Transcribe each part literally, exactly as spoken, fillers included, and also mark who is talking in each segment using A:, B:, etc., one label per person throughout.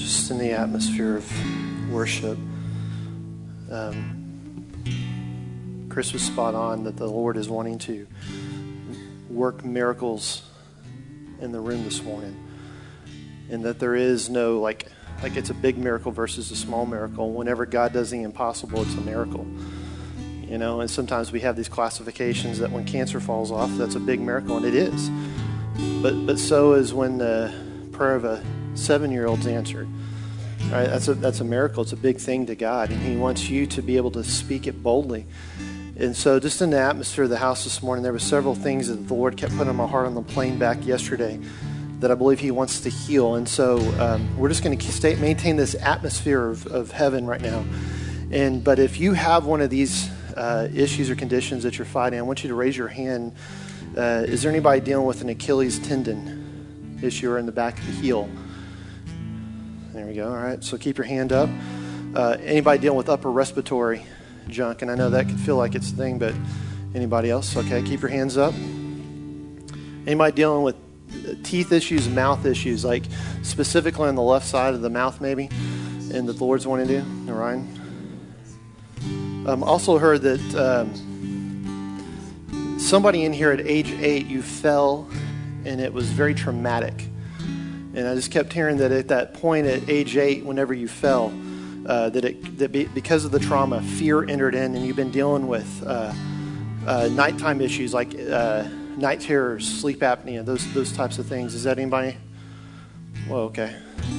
A: just in the atmosphere of worship. Um, Chris was spot on that the Lord is wanting to work miracles in the room this morning, and that there is no like like it's a big miracle versus a small miracle. Whenever God does the impossible, it's a miracle. You know, and sometimes we have these classifications that when cancer falls off, that's a big miracle, and it is. But but so is when the prayer of a seven-year-old's answered. Right? That's a that's a miracle. It's a big thing to God, and He wants you to be able to speak it boldly. And so just in the atmosphere of the house this morning, there were several things that the Lord kept putting on my heart on the plane back yesterday that I believe He wants to heal. And so um, we're just going to stay, maintain this atmosphere of, of heaven right now. And but if you have one of these uh, issues or conditions that you're fighting, I want you to raise your hand. Uh, is there anybody dealing with an Achilles tendon issue or in the back of the heel? There we go. All right. So keep your hand up. Uh, anybody dealing with upper respiratory junk? And I know that can feel like it's a thing, but anybody else? Okay. Keep your hands up. Anybody dealing with teeth issues, mouth issues, like specifically on the left side of the mouth maybe, and that the Lord's wanting to do? Orion? Um, also heard that um, somebody in here at age eight, you fell and it was very traumatic. And I just kept hearing that at that point at age eight, whenever you fell, uh, that it that be, because of the trauma, fear entered in, and you've been dealing with uh, uh, nighttime issues like uh, night terrors, sleep apnea, those those types of things. Is that anybody? Well, okay.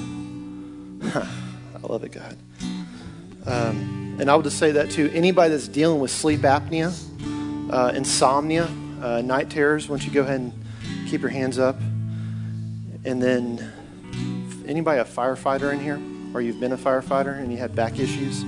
A: I love it, God. Um, and I would just say that to anybody that's dealing with sleep apnea, uh, insomnia, uh, night terrors. Why don't you go ahead and keep your hands up? And then, anybody a firefighter in here? Or you've been a firefighter and you had back issues?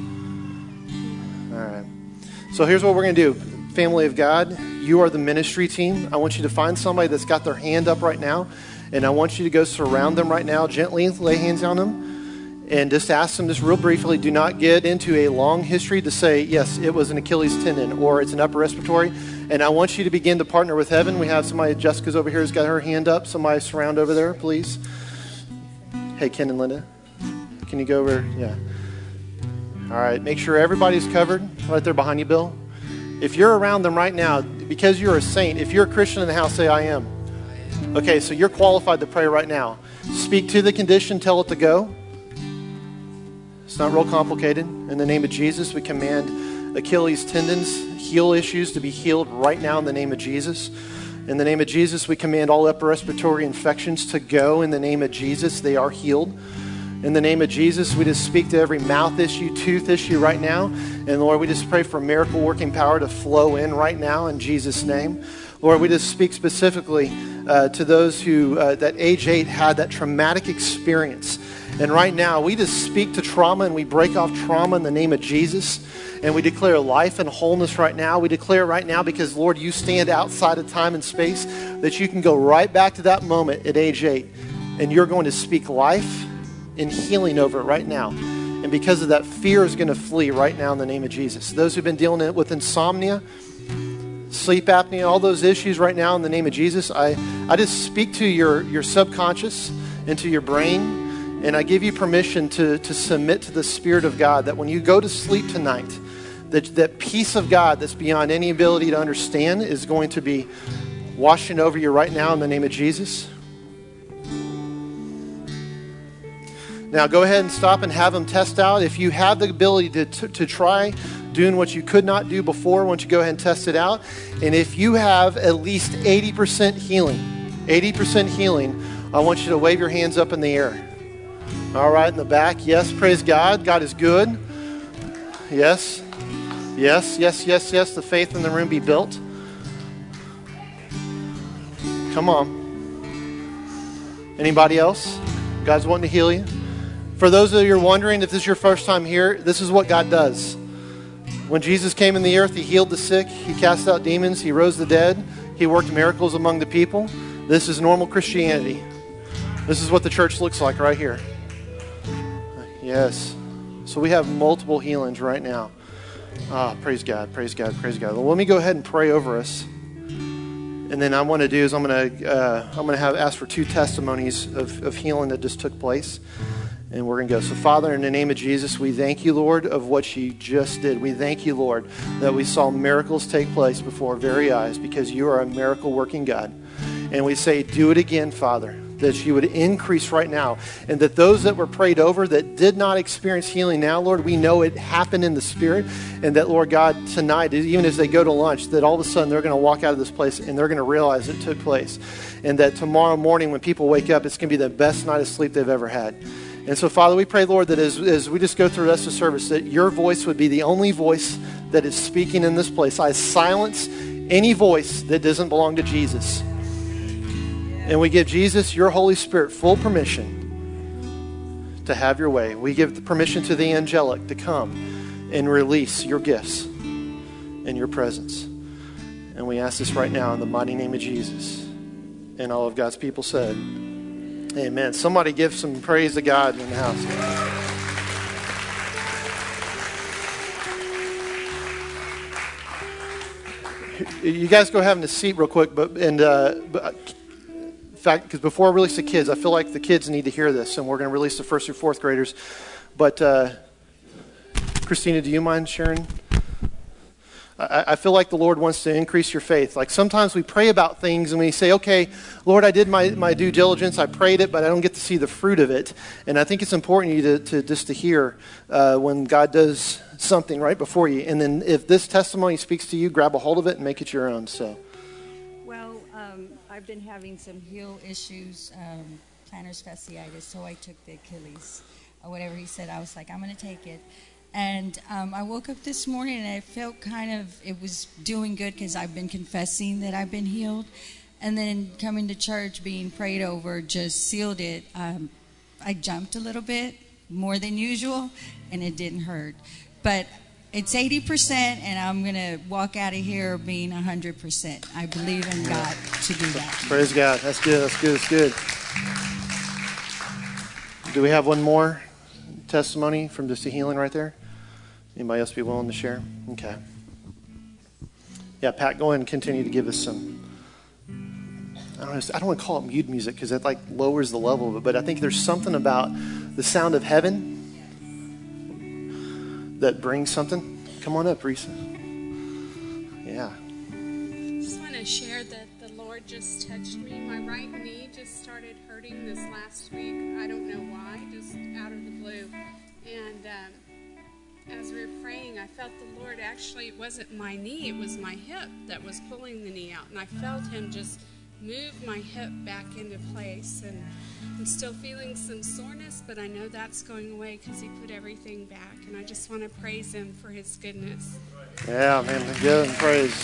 A: All right. So here's what we're going to do. Family of God, you are the ministry team. I want you to find somebody that's got their hand up right now. And I want you to go surround them right now. Gently lay hands on them. And just ask them, just real briefly, do not get into a long history to say, yes, it was an Achilles tendon or it's an upper respiratory. And I want you to begin to partner with heaven. We have somebody, Jessica's over here, who's got her hand up. Somebody surround over there, please. Hey, Ken and Linda, can you go over? Yeah. All right, make sure everybody's covered right there behind you, Bill. If you're around them right now, because you're a saint, if you're a Christian in the house, say, I am. Okay, so you're qualified to pray right now. Speak to the condition, tell it to go. It's not real complicated. In the name of Jesus, we command Achilles tendons, heel issues to be healed right now in the name of Jesus. In the name of Jesus, we command all upper respiratory infections to go. In the name of Jesus, they are healed. In the name of Jesus, we just speak to every mouth issue, tooth issue right now. And Lord, we just pray for miracle working power to flow in right now in Jesus' name. Lord, we just speak specifically uh, to those who, uh, that age eight had that traumatic experience. And right now, we just speak to trauma and we break off trauma in the name of Jesus. And we declare life and wholeness right now. We declare right now because, Lord, you stand outside of time and space, that you can go right back to that moment at age eight. And you're going to speak life and healing over it right now. And because of that, fear is going to flee right now in the name of Jesus. Those who've been dealing with insomnia, sleep apnea, all those issues right now in the name of Jesus, I, I just speak to your, your subconscious and to your brain. And I give you permission to, to submit to the Spirit of God, that when you go to sleep tonight, that, that peace of God that's beyond any ability to understand is going to be washing over you right now in the name of Jesus. Now go ahead and stop and have them test out. If you have the ability to, to, to try doing what you could not do before, why don't you go ahead and test it out. And if you have at least eighty percent healing, eighty percent healing, I want you to wave your hands up in the air. All right, in the back. Yes, praise God. God is good. Yes. Yes, yes, yes, yes. The faith in the room be built. Come on. Anybody else? God's wanting to heal you. For those of you who are wondering if this is your first time here, this is what God does. When Jesus came in the earth, He healed the sick. He cast out demons. He rose the dead. He worked miracles among the people. This is normal Christianity. This is what the church looks like right here. Yes. So we have multiple healings right now. Ah, praise God, praise God, praise God. Well, let me go ahead and pray over us. And then I want to do is I'm going to uh, I'm going to have ask for two testimonies of, of healing that just took place. and we're going to go. So, Father, in the name of Jesus, we thank you, Lord, of what you just did. We thank you, Lord, that we saw miracles take place before our very eyes because you are a miracle-working God. And we say, do it again, Father, that you would increase right now, and that those that were prayed over that did not experience healing now, Lord, we know it happened in the Spirit, and that, Lord God, tonight, even as they go to lunch, that all of a sudden they're going to walk out of this place and they're going to realize it took place, and that tomorrow morning when people wake up, it's going to be the best night of sleep they've ever had. And so, Father, we pray, Lord, that as, as we just go through the rest of the service, that your voice would be the only voice that is speaking in this place. I silence any voice that doesn't belong to Jesus. And we give Jesus, your Holy Spirit, full permission to have your way. We give the permission to the angelic to come and release your gifts and your presence. And we ask this right now in the mighty name of Jesus. And all of God's people said, amen. Somebody give some praise to God in the house. You guys go have a seat real quick, but and uh, but, in fact, because before I release the kids, I feel like the kids need to hear this, and we're going to release the first through fourth graders. But uh, Christina, do you mind sharing? I, I feel like the Lord wants to increase your faith. Like sometimes we pray about things and we say, okay, Lord, I did my, my due diligence, I prayed it, but I don't get to see the fruit of it. And I think it's important you to, to just to hear uh, when God does something right before you. And then if this testimony speaks to you, grab a hold of it and make it your own. So.
B: Well, um, I've been having some heel issues, um, plantar fasciitis, so I took the Achilles, or whatever he said. I was like, I'm going to take it. And um, I woke up this morning and I felt kind of, it was doing good because I've been confessing that I've been healed. And then coming to church, being prayed over, just sealed it. Um, I jumped a little bit, more than usual, and it didn't hurt. But it's eighty percent, and I'm going to walk out of here being one hundred percent. I believe in God to do that.
A: Praise God. That's good. That's good. That's good. Do we have one more testimony from just a healing right there? Anybody else be willing to share? Okay. Yeah, Pat, go ahead and continue to give us some. I don't know, I don't want to call it mute music because that like lowers the level of it, but I think there's something about the sound of heaven that brings something. Come on up, Risa. Yeah.
C: I just want to share that the Lord just touched me. My right knee just started hurting this last week. I don't know why, just out of the blue. And um, as we were praying, I felt the Lord, actually, it wasn't my knee, it was my hip that was pulling the knee out. And I felt him just move my hip back into place. And I'm still feeling some soreness, but I know that's going away because he put everything back. And I just want to praise him for his goodness.
A: Yeah, man, give him praise.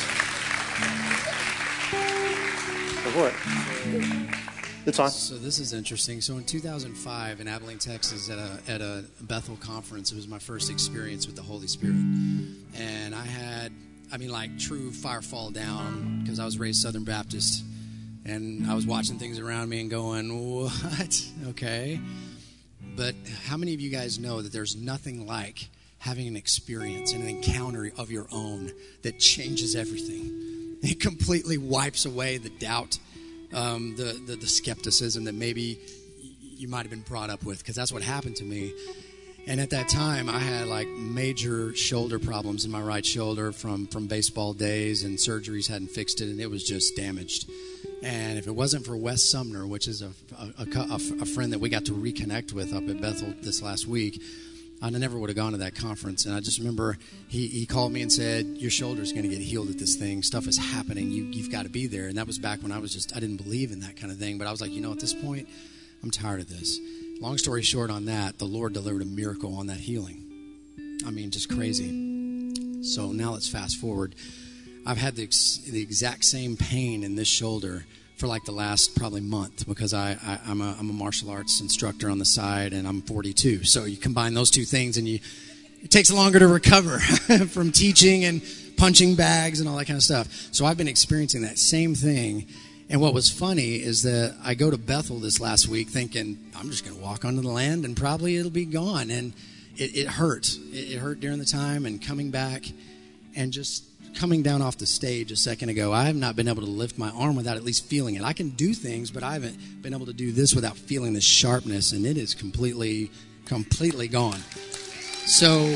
A: For what? It's on.
D: So this is interesting. So in two thousand five in Abilene, Texas, at a at a Bethel conference, it was my first experience with the Holy Spirit. And I had, I mean, like true fire fall down because I was raised Southern Baptist. And I was watching things around me and going, what? Okay. But how many of you guys know that there's nothing like having an experience, an encounter of your own that changes everything? It completely wipes away the doubt, um, the, the, the skepticism that maybe you might have been brought up with, because that's what happened to me. And at that time, I had like major shoulder problems in my right shoulder from, from baseball days, and surgeries hadn't fixed it, and it was just damaged. And if it wasn't for Wes Sumner, which is a, a, a, a friend that we got to reconnect with up at Bethel this last week, I never would have gone to that conference. And I just remember he, he called me and said, your shoulder's going to get healed at this thing. Stuff is happening. You, you've got to be there. And that was back when I was just, I didn't believe in that kind of thing. But I was like, you know, at this point, I'm tired of this. Long story short on that, the Lord delivered a miracle on that healing. I mean, just crazy. So now let's fast forward. I've had the, ex- the exact same pain in this shoulder for like the last probably month because I, I, I'm, a, I'm a martial arts instructor on the side, and I'm forty-two. So you combine those two things, and you it takes longer to recover from teaching and punching bags and all that kind of stuff. So I've been experiencing that same thing. And what was funny is that I go to Bethel this last week thinking, I'm just going to walk onto the land and probably it'll be gone. And it, it hurt. It, it hurt during the time, and coming back and just coming down off the stage a second ago, I have not been able to lift my arm without at least feeling it. I can do things, but I haven't been able to do this without feeling the sharpness, and it is completely completely gone. So,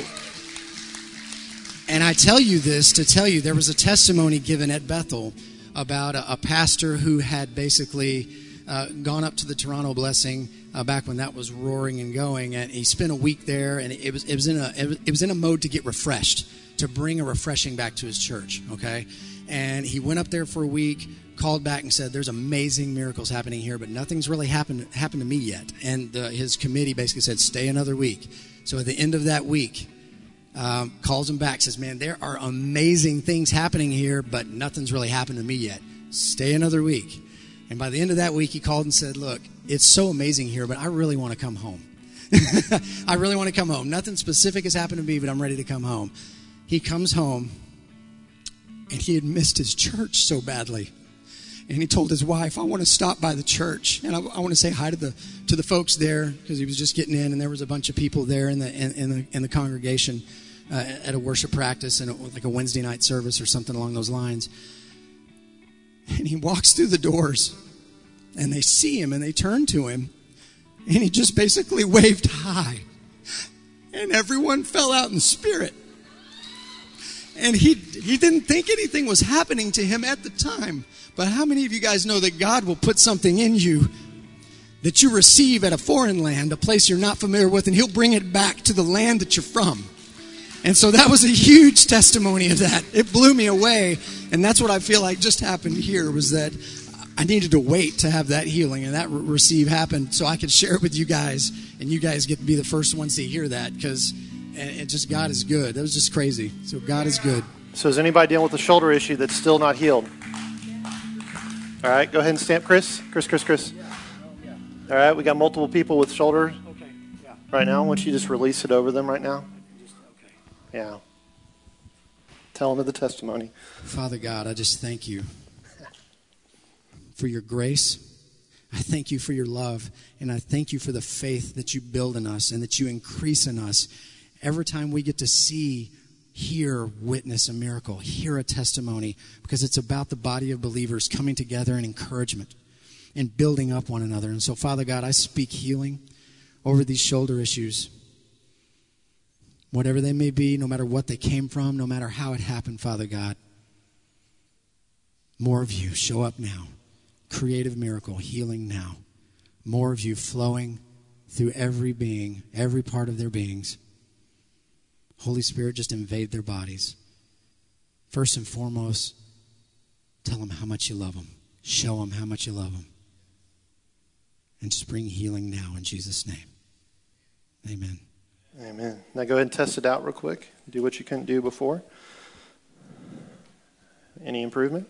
D: and I tell you this to tell you, there was a testimony given at Bethel about a, a pastor who had basically uh, gone up to the Toronto Blessing uh, back when that was roaring and going, and he spent a week there, and it was it was in a it was, it was in a mode to get refreshed, to bring a refreshing back to his church. Okay, and he went up there for a week, called back and said, "There's amazing miracles happening here, but nothing's really happened happened to me yet." And uh, his committee basically said, "Stay another week." So at the end of that week, um, calls him back, says, "Man, there are amazing things happening here, but nothing's really happened to me yet. Stay another week." And by the end of that week, he called and said, "Look, it's so amazing here, but I really want to come home. I really want to come home. Nothing specific has happened to me, but I'm ready to come home." He comes home, and he had missed his church so badly. And he told his wife, "I want to stop by the church, and I, I want to say hi to the to the folks there," because he was just getting in, and there was a bunch of people there in the in, in the in the congregation uh, at a worship practice and a, like a Wednesday night service or something along those lines. And he walks through the doors, and they see him, and they turn to him, and he just basically waved hi, and everyone fell out in the spirit. And he he didn't think anything was happening to him at the time. But how many of you guys know that God will put something in you that you receive at a foreign land, a place you're not familiar with, and he'll bring it back to the land that you're from? And so that was a huge testimony of that. It blew me away. And that's what I feel like just happened here, was that I needed to wait to have that healing and that re- receive happen so I could share it with you guys, and you guys get to be the first ones to hear that, because it just, God is good. That was just crazy. So God is good.
A: So is anybody dealing with a shoulder issue that's still not healed? All right, go ahead and stamp Chris. Chris, Chris, Chris. All right, we got multiple people with shoulder right now. Why don't you just release it over them right now? Yeah. Tell them of the testimony.
D: Father God, I just thank you for your grace. I thank you for your love, and I thank you for the faith that you build in us and that you increase in us. Every time we get to see, hear, witness a miracle, hear a testimony, because it's about the body of believers coming together in encouragement and building up one another. And so, Father God, I speak healing over these shoulder issues. Whatever they may be, no matter what they came from, no matter how it happened, Father God, more of you show up now. Creative miracle, healing now. More of you flowing through every being, every part of their beings. Holy Spirit, just invade their bodies. First and foremost, tell them how much you love them. Show them how much you love them. And just bring healing now in Jesus' name. Amen.
A: Amen. Now go ahead and test it out real quick. Do what you couldn't do before. Any improvement?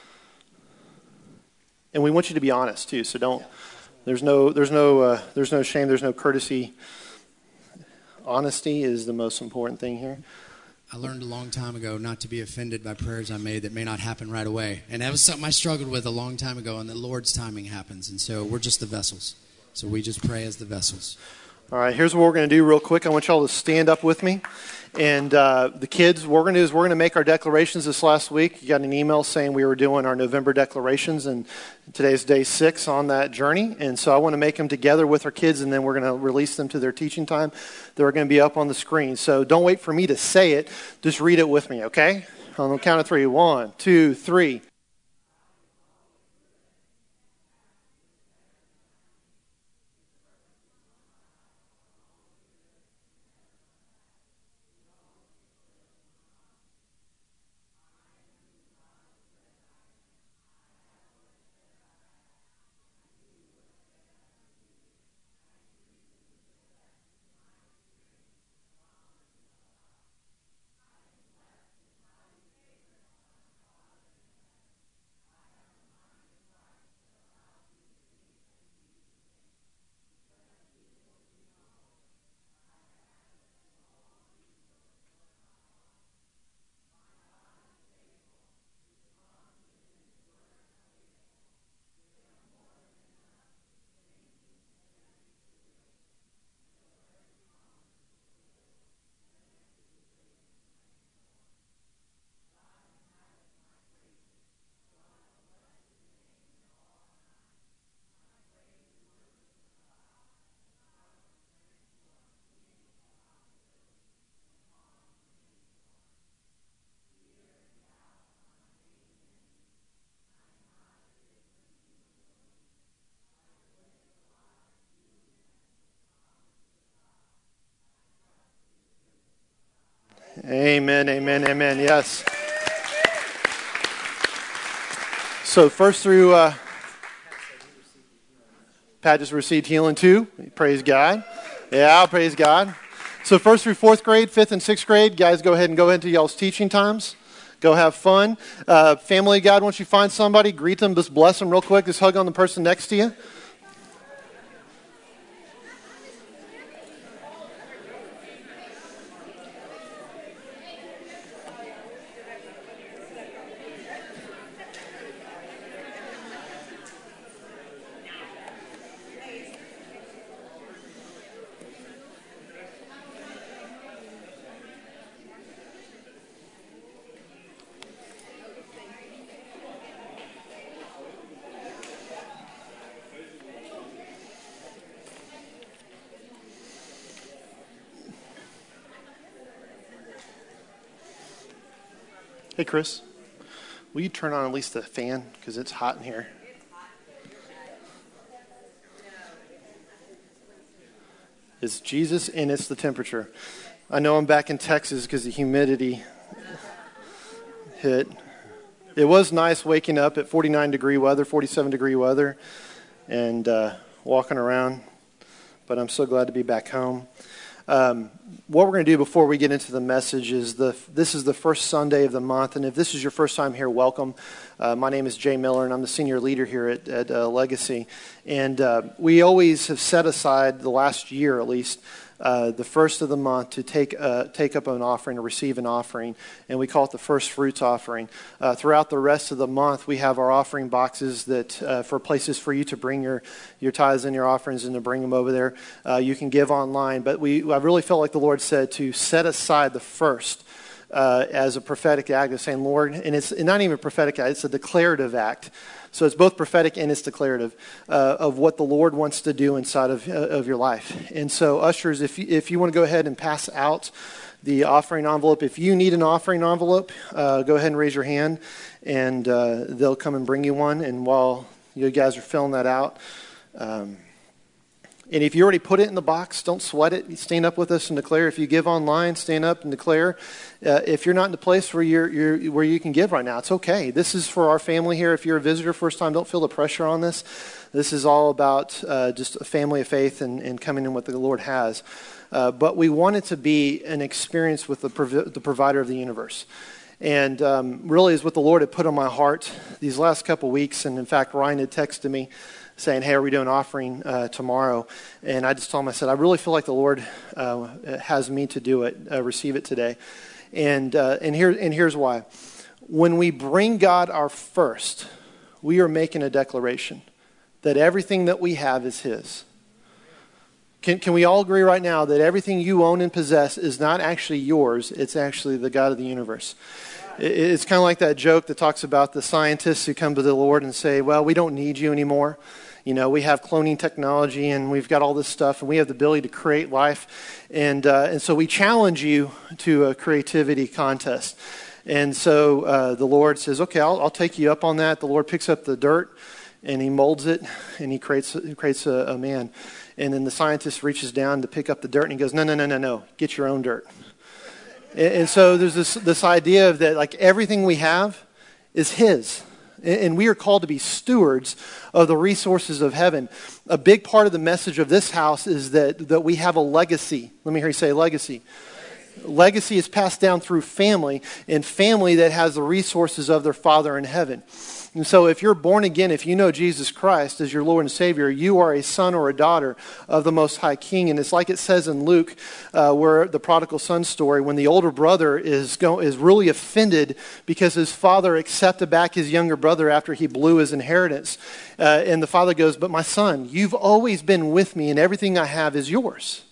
A: And we want you to be honest too. So don't. There's no. There's no. Uh, there's no shame. There's no courtesy. Honesty is the most important thing here.
D: I learned a long time ago not to be offended by prayers I made that may not happen right away. And that was something I struggled with a long time ago, and the Lord's timing happens. And so we're just the vessels. So we just pray as the vessels.
A: All right, here's what we're going to do real quick. I want y'all to stand up with me. And uh, the kids, what we're going to do is we're going to make our declarations this last week. You got an email saying we were doing our November declarations, and today's day six on that journey. And so I want to make them together with our kids, and then we're going to release them to their teaching time. They're going to be up on the screen. So don't wait for me to say it. Just read it with me, okay? On the count of three. One, two, three. Amen, amen, amen. Yes. So first through, uh, Pat just received healing too. Praise God. Yeah, praise God. So first through fourth grade, fifth and sixth grade, guys, go ahead and go into y'all's teaching times. Go have fun. Uh, family of God, once you find somebody, greet them, just bless them real quick. Just hug on the person next to you. Hey, Chris, will you turn on at least the fan because it's hot in here? It's Jesus and it's the temperature. I know I'm back in Texas because the humidity hit. It was nice waking up at forty-nine degree weather, forty-seven degree weather, and uh, walking around, but I'm so glad to be back home. Um, what we're going to do before we get into the message is the this is the first Sunday of the month, and if this is your first time here, welcome. Uh, my name is Jay Miller, and I'm the senior leader here at, at uh, Legacy. And uh, we always have set aside the last year, at least, uh, the first of the month to take uh, take up an offering, to receive an offering, and we call it the First Fruits offering. Uh, throughout the rest of the month, we have our offering boxes that uh, for places for you to bring your your tithes and your offerings and to bring them over there. Uh, you can give online, but we I really felt like the Lord said to set aside the first uh, as a prophetic act of saying, Lord, and it's not even a prophetic act; it's a declarative act. So it's both prophetic and it's declarative uh, of what the Lord wants to do inside of uh, of your life. And so, ushers, if you, if you want to go ahead and pass out the offering envelope, if you need an offering envelope, uh, go ahead and raise your hand, and uh, they'll come and bring you one. And while you guys are filling that out, um, and if you already put it in the box, don't sweat it. Stand up with us and declare. If you give online, stand up and declare. Uh, if you're not in the place where you're, you're where you can give right now, it's okay. This is for our family here. If you're a visitor first time, don't feel the pressure on this. This is all about uh, just a family of faith and, and coming in what the Lord has. Uh, but we want it to be an experience with the, prov- the provider of the universe. And um, really is what the Lord had put on my heart these last couple weeks. And in fact, Ryan had texted me saying, hey, are we doing offering uh, tomorrow? And I just told him, I said, I really feel like the Lord uh, has me to do it, uh, receive it today. And uh, and here and here's why. When we bring God our first, we are making a declaration that everything that we have is His. Can can we all agree right now that everything you own and possess is not actually yours, it's actually the God of the universe? It's kind of like that joke that talks about the scientists who come to the Lord and say, well, we don't need you anymore. You know, we have cloning technology and we've got all this stuff and we have the ability to create life. And uh, and so we challenge you to a creativity contest. And so uh, the Lord says, okay, I'll, I'll take you up on that. The Lord picks up the dirt and He molds it and He creates, he creates a, a man. And then the scientist reaches down to pick up the dirt and he goes, no, no, no, no, no, get your own dirt. And, and so there's this, this idea of that, like everything we have is His. And we are called to be stewards of the resources of heaven. A big part of the message of this house is that, that we have a legacy. Let me hear you say legacy. Legacy is passed down through family, and family that has the resources of their Father in heaven. And so if you're born again, if you know Jesus Christ as your Lord and Savior, you are a son or a daughter of the Most High King. And it's like it says in Luke, uh, where the prodigal son story, when the older brother is go, is really offended because his father accepted back his younger brother after he blew his inheritance. Uh, and the father goes, but my son, you've always been with me and everything I have is yours.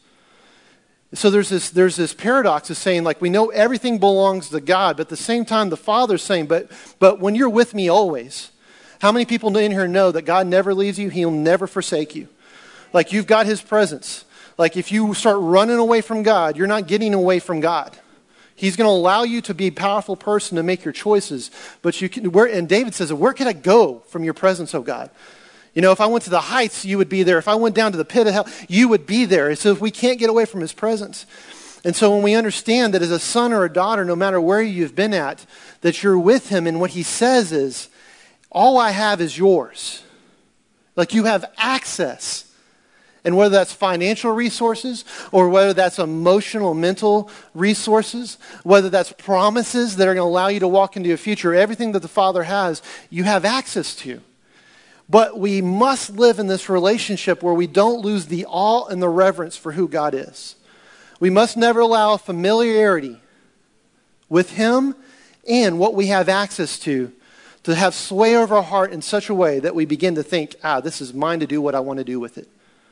A: So there's this there's this paradox of saying, like, we know everything belongs to God, but at the same time, the Father's saying, but but when you're with me always, how many people in here know that God never leaves you? He'll never forsake you. Like, you've got His presence. Like, if you start running away from God, you're not getting away from God. He's going to allow you to be a powerful person to make your choices. But you can, where, and David says, where can I go from your presence, oh God? You know, if I went to the heights, you would be there. If I went down to the pit of hell, you would be there. So if we can't get away from His presence. And so when we understand that as a son or a daughter, no matter where you've been at, that you're with him, and what he says is, all I have is yours. Like you have access. And whether that's financial resources, or whether that's emotional, mental resources, whether that's promises that are going to allow you to walk into your future, everything that the Father has, you have access to. But we must live in this relationship where we don't lose the awe and the reverence for who God is. We must never allow familiarity with him and what we have access to to have sway over our heart in such a way that we begin to think, ah, this is mine to do what I want to do with it.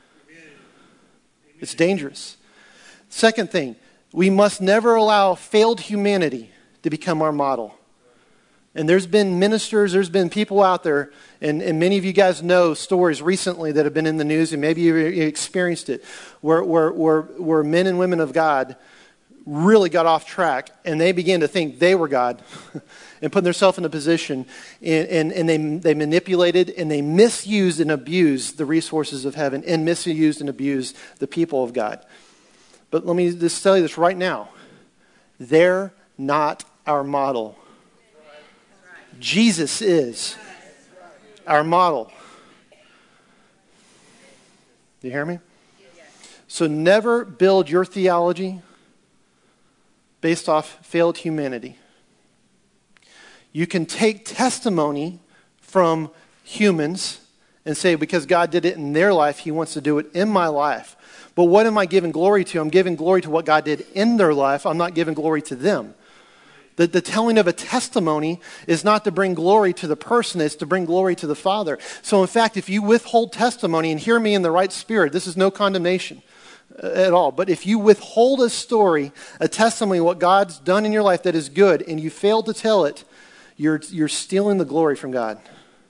A: It's dangerous. Second thing, we must never allow failed humanity to become our model. And there's been ministers, there's been people out there, and, and many of you guys know stories recently that have been in the news, and maybe you experienced it, where, where, where, where men and women of God really got off track, and they began to think they were God and put themselves in a position, and, and, and they, they manipulated and they misused and abused the resources of heaven and misused and abused the people of God. But let me just tell you this right now. They're not our model. Jesus is our model. Do you hear me? So never build your theology based off failed humanity. You can take testimony from humans and say, because God did it in their life, he wants to do it in my life. But what am I giving glory to? I'm giving glory to what God did in their life. I'm not giving glory to them. The, the telling of a testimony is not to bring glory to the person, it's to bring glory to the Father. So in fact, if you withhold testimony, and hear me in the right spirit, this is no condemnation at all. But if you withhold a story, a testimony, what God's done in your life that is good, and you fail to tell it, you're, you're stealing the glory from God.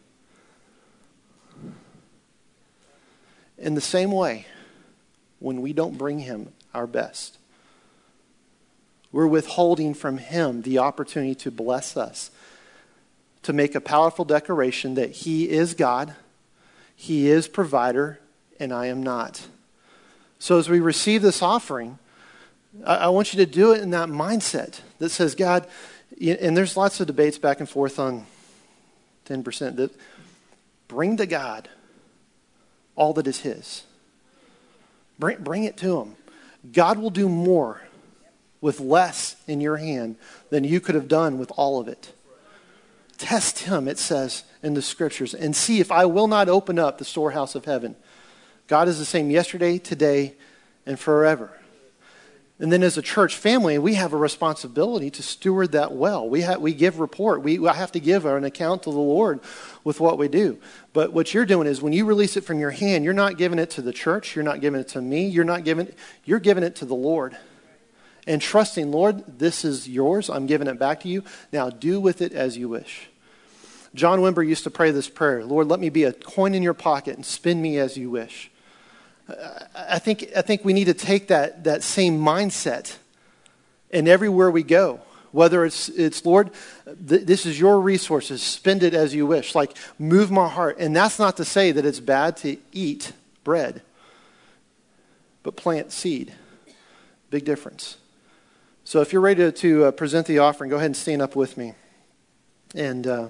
A: In the same way, when we don't bring him our best, we're withholding from him the opportunity to bless us, to make a powerful declaration that he is God, he is provider, and I am not. So as we receive this offering, I, I want you to do it in that mindset that says, God, and there's lots of debates back and forth on ten percent, that bring to God all that is his. Bring, bring it to him. God will do more with less in your hand than you could have done with all of it. Test him, it says in the scriptures, and see if I will not open up the storehouse of heaven. God is the same yesterday, today, and forever. And then as a church family, we have a responsibility to steward that well. We have, we give report. We I have to give an account to the Lord with what we do. But what you're doing is when you release it from your hand, you're not giving it to the church. You're not giving it to me. You're not giving you're giving it to the Lord. And trusting, Lord, this is yours. I'm giving it back to you. Now do with it as you wish. John Wimber used to pray this prayer. Lord, let me be a coin in your pocket and spin me as you wish. I think I think we need to take that, that same mindset and everywhere we go. Whether it's, it's Lord, th- this is your resources, spend it as you wish. Like, move my heart. And that's not to say that it's bad to eat bread, but plant seed. Big difference. So if you're ready to, to uh, present the offering, go ahead and stand up with me. And uh,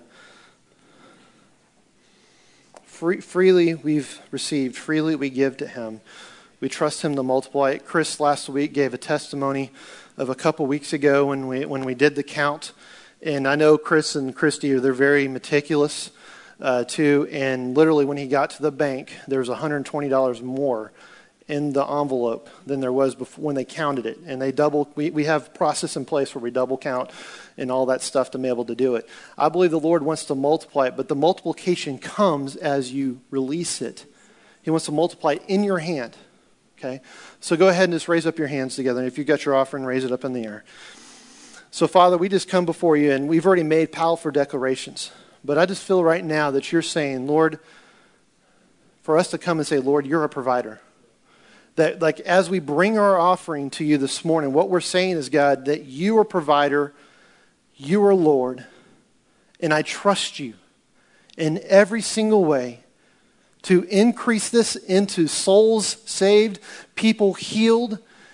A: free, freely we've received, freely we give to him. We trust him to multiply it. Chris last week gave a testimony of a couple weeks ago when we when we did the count. And I know Chris and Christy, they're very meticulous uh, too. And literally when he got to the bank, there was one hundred twenty dollars more in the envelope than there was before when they counted it. And they double, we, we have a process in place where we double count and all that stuff to be able to do it. I believe the Lord wants to multiply it, but the multiplication comes as you release it. He wants to multiply it in your hand. Okay? So go ahead and just raise up your hands together. And if you've got your offering, raise it up in the air. So Father, we just come before you, and we've already made powerful declarations. But I just feel right now that you're saying, Lord, for us to come and say, Lord, you're a provider. That, like, as we bring our offering to you this morning, what we're saying is, God, that you are provider, you are Lord, and I trust you in every single way to increase this into souls saved, people healed,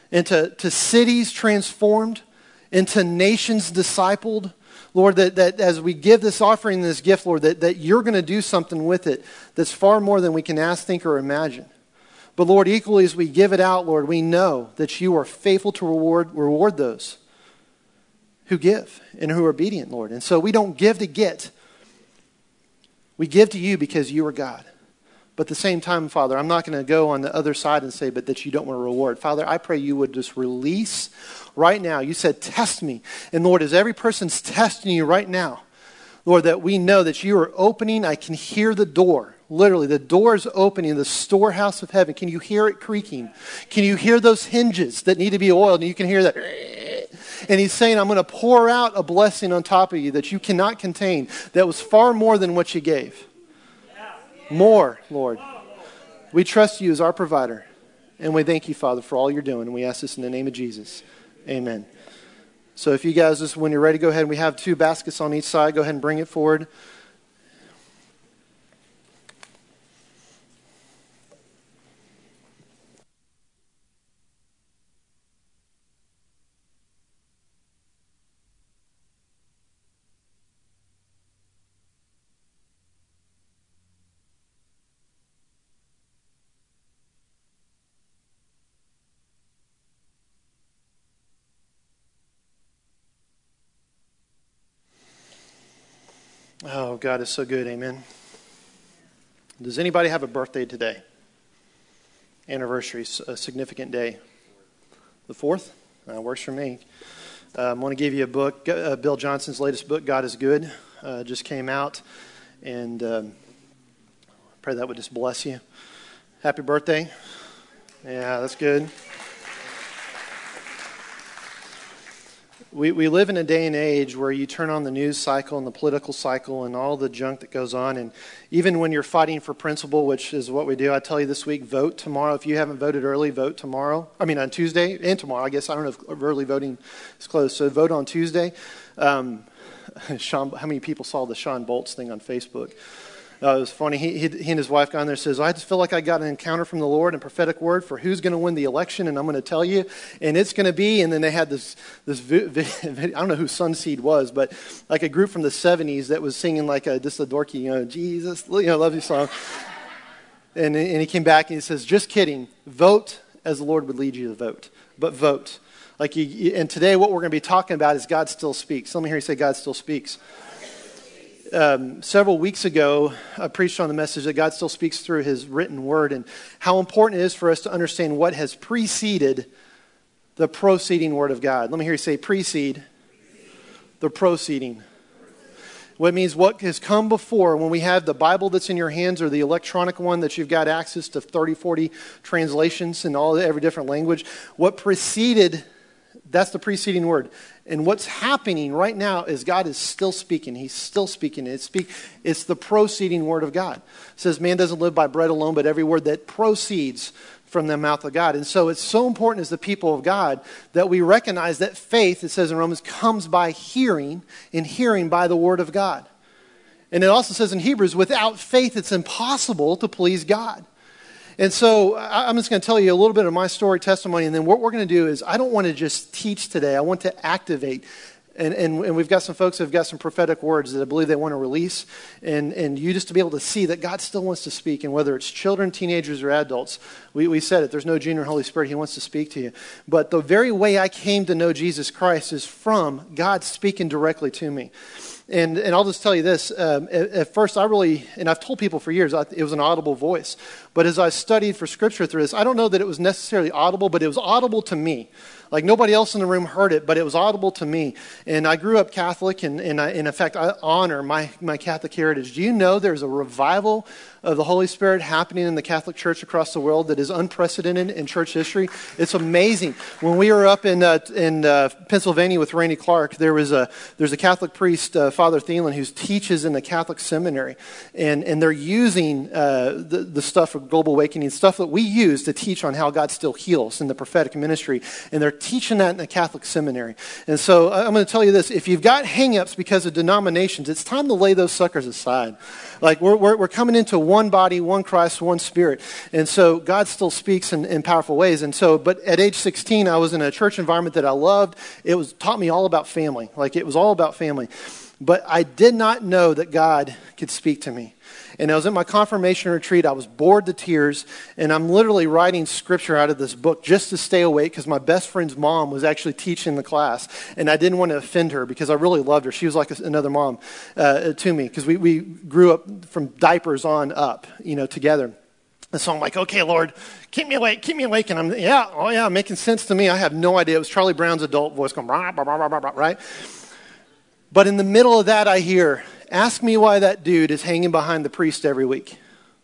A: into to cities transformed, into nations discipled. Lord, that, that as we give this offering, this gift, Lord, that, that you're going to do something with it that's far more than we can ask, think, or imagine. But Lord, equally as we give it out, Lord, we know that you are faithful to reward, reward those who give and who are obedient, Lord. And so we don't give to get. We give to you because you are God. But at the same time, Father, I'm not going to go on the other side and say, but that you don't want to reward. Father, I pray you would just release right now. You said, test me. And Lord, as every person's testing you right now, Lord, that we know that you are opening. I can hear the door. Literally, the door is opening in the storehouse of heaven. Can you hear it creaking? Can you hear those hinges that need to be oiled? And you can hear that. And he's saying, I'm going to pour out a blessing on top of you that you cannot contain. That was far more than what you gave. More, Lord. We trust you as our provider. And we thank you, Father, for all you're doing. And we ask this in the name of Jesus. Amen. So if you guys, just when you're ready, go ahead. We have two baskets on each side. Go ahead and bring it forward. Oh, God is so good. Amen. Does anybody have a birthday today? Anniversary, a significant day. The fourth? Uh, works for me. Uh, I want to give you a book. Uh, Bill Johnson's latest book, God is Good, uh, just came out. And um, I pray that would just bless you. Happy birthday. Yeah, that's good. We we live in a day and age where you turn on the news cycle and the political cycle and all the junk that goes on. And even when you're fighting for principle, which is what we do, I tell you this week, vote tomorrow. If you haven't voted early, vote tomorrow. I mean, on Tuesday and tomorrow. I guess I don't know if early voting is closed. So vote on Tuesday. Um, Sean, how many people saw the Sean Bolts thing on Facebook? Uh, it was funny. He, he, he and his wife got in there and says, I just feel like I got an encounter from the Lord and prophetic word for who's going to win the election, and I'm going to tell you, and it's going to be, and then they had this, this vi- vi- I don't know who Sunseed was, but like a group from the seventies that was singing like a, just a dorky, you know, Jesus, you know, love you song. And, and he came back and he says, just kidding, vote as the Lord would lead you to vote, but vote. Like you, and today what we're going to be talking about is God still speaks. Let me hear you say God still speaks. Um, several weeks ago, I preached on the message that God still speaks through his written word and how important it is for us to understand what has preceded the proceeding word of God. Let me hear you say precede the proceeding. What means what has come before. When we have the Bible that's in your hands or the electronic one that you've got access to thirty, forty translations in all every different language, what preceded, that's the preceding word. And what's happening right now is God is still speaking. He's still speaking. It's, speak, it's the proceeding word of God. It says man doesn't live by bread alone, but every word that proceeds from the mouth of God. And so it's so important as the people of God that we recognize that faith, it says in Romans, comes by hearing, and hearing by the word of God. And it also says in Hebrews, without faith it's impossible to please God. And so I'm just going to tell you a little bit of my story, testimony, and then what we're going to do is I don't want to just teach today. I want to activate. And, and, and we've got some folks who have got some prophetic words that I believe they want to release. And, and you just to be able to see that God still wants to speak. And whether it's children, teenagers, or adults, we, we said it. There's no junior Holy Spirit. He wants to speak to you. But the very way I came to know Jesus Christ is from God speaking directly to me. And and I'll just tell you this, um, at, at first I really, and I've told people for years, I, it was an audible voice. But as I studied for Scripture through this, I don't know that it was necessarily audible, but it was audible to me. Like nobody else in the room heard it, but it was audible to me. And I grew up Catholic, and, and, I, and in fact, I honor my, my Catholic heritage. Do you know there's a revival of the Holy Spirit happening in the Catholic Church across the world that is unprecedented in church history? It's amazing. When we were up in uh, in uh, Pennsylvania with Randy Clark, there was a there's a Catholic priest, uh, Father Thielen, who teaches in the Catholic seminary, and, and they're using uh, the, the stuff of Global Awakening, stuff that we use to teach on how God still heals in the prophetic ministry, and they're teaching that in the Catholic seminary. And so I'm going to tell you this, if you've got hang-ups because of denominations, it's time to lay those suckers aside. Like, we're, we're, we're coming into one body, one Christ, one Spirit, and so God still speaks in, in powerful ways. And so, but at age sixteen, I was in a church environment that I loved. It was taught me all about family. Like, it was all about family. But I did not know that God could speak to me. And I was at my confirmation retreat. I was bored to tears, and I'm literally writing scripture out of this book just to stay awake because my best friend's mom was actually teaching the class, and I didn't want to offend her because I really loved her. She was like another mom uh, to me because we, we grew up from diapers on up, you know, together. And so I'm like, okay, Lord, keep me awake, keep me awake. And I'm, yeah, oh yeah, making sense to me. I have no idea. It was Charlie Brown's adult voice going, blah, blah, blah, blah, blah, right? But in the middle of that, I hear, ask me why that dude is hanging behind the priest every week.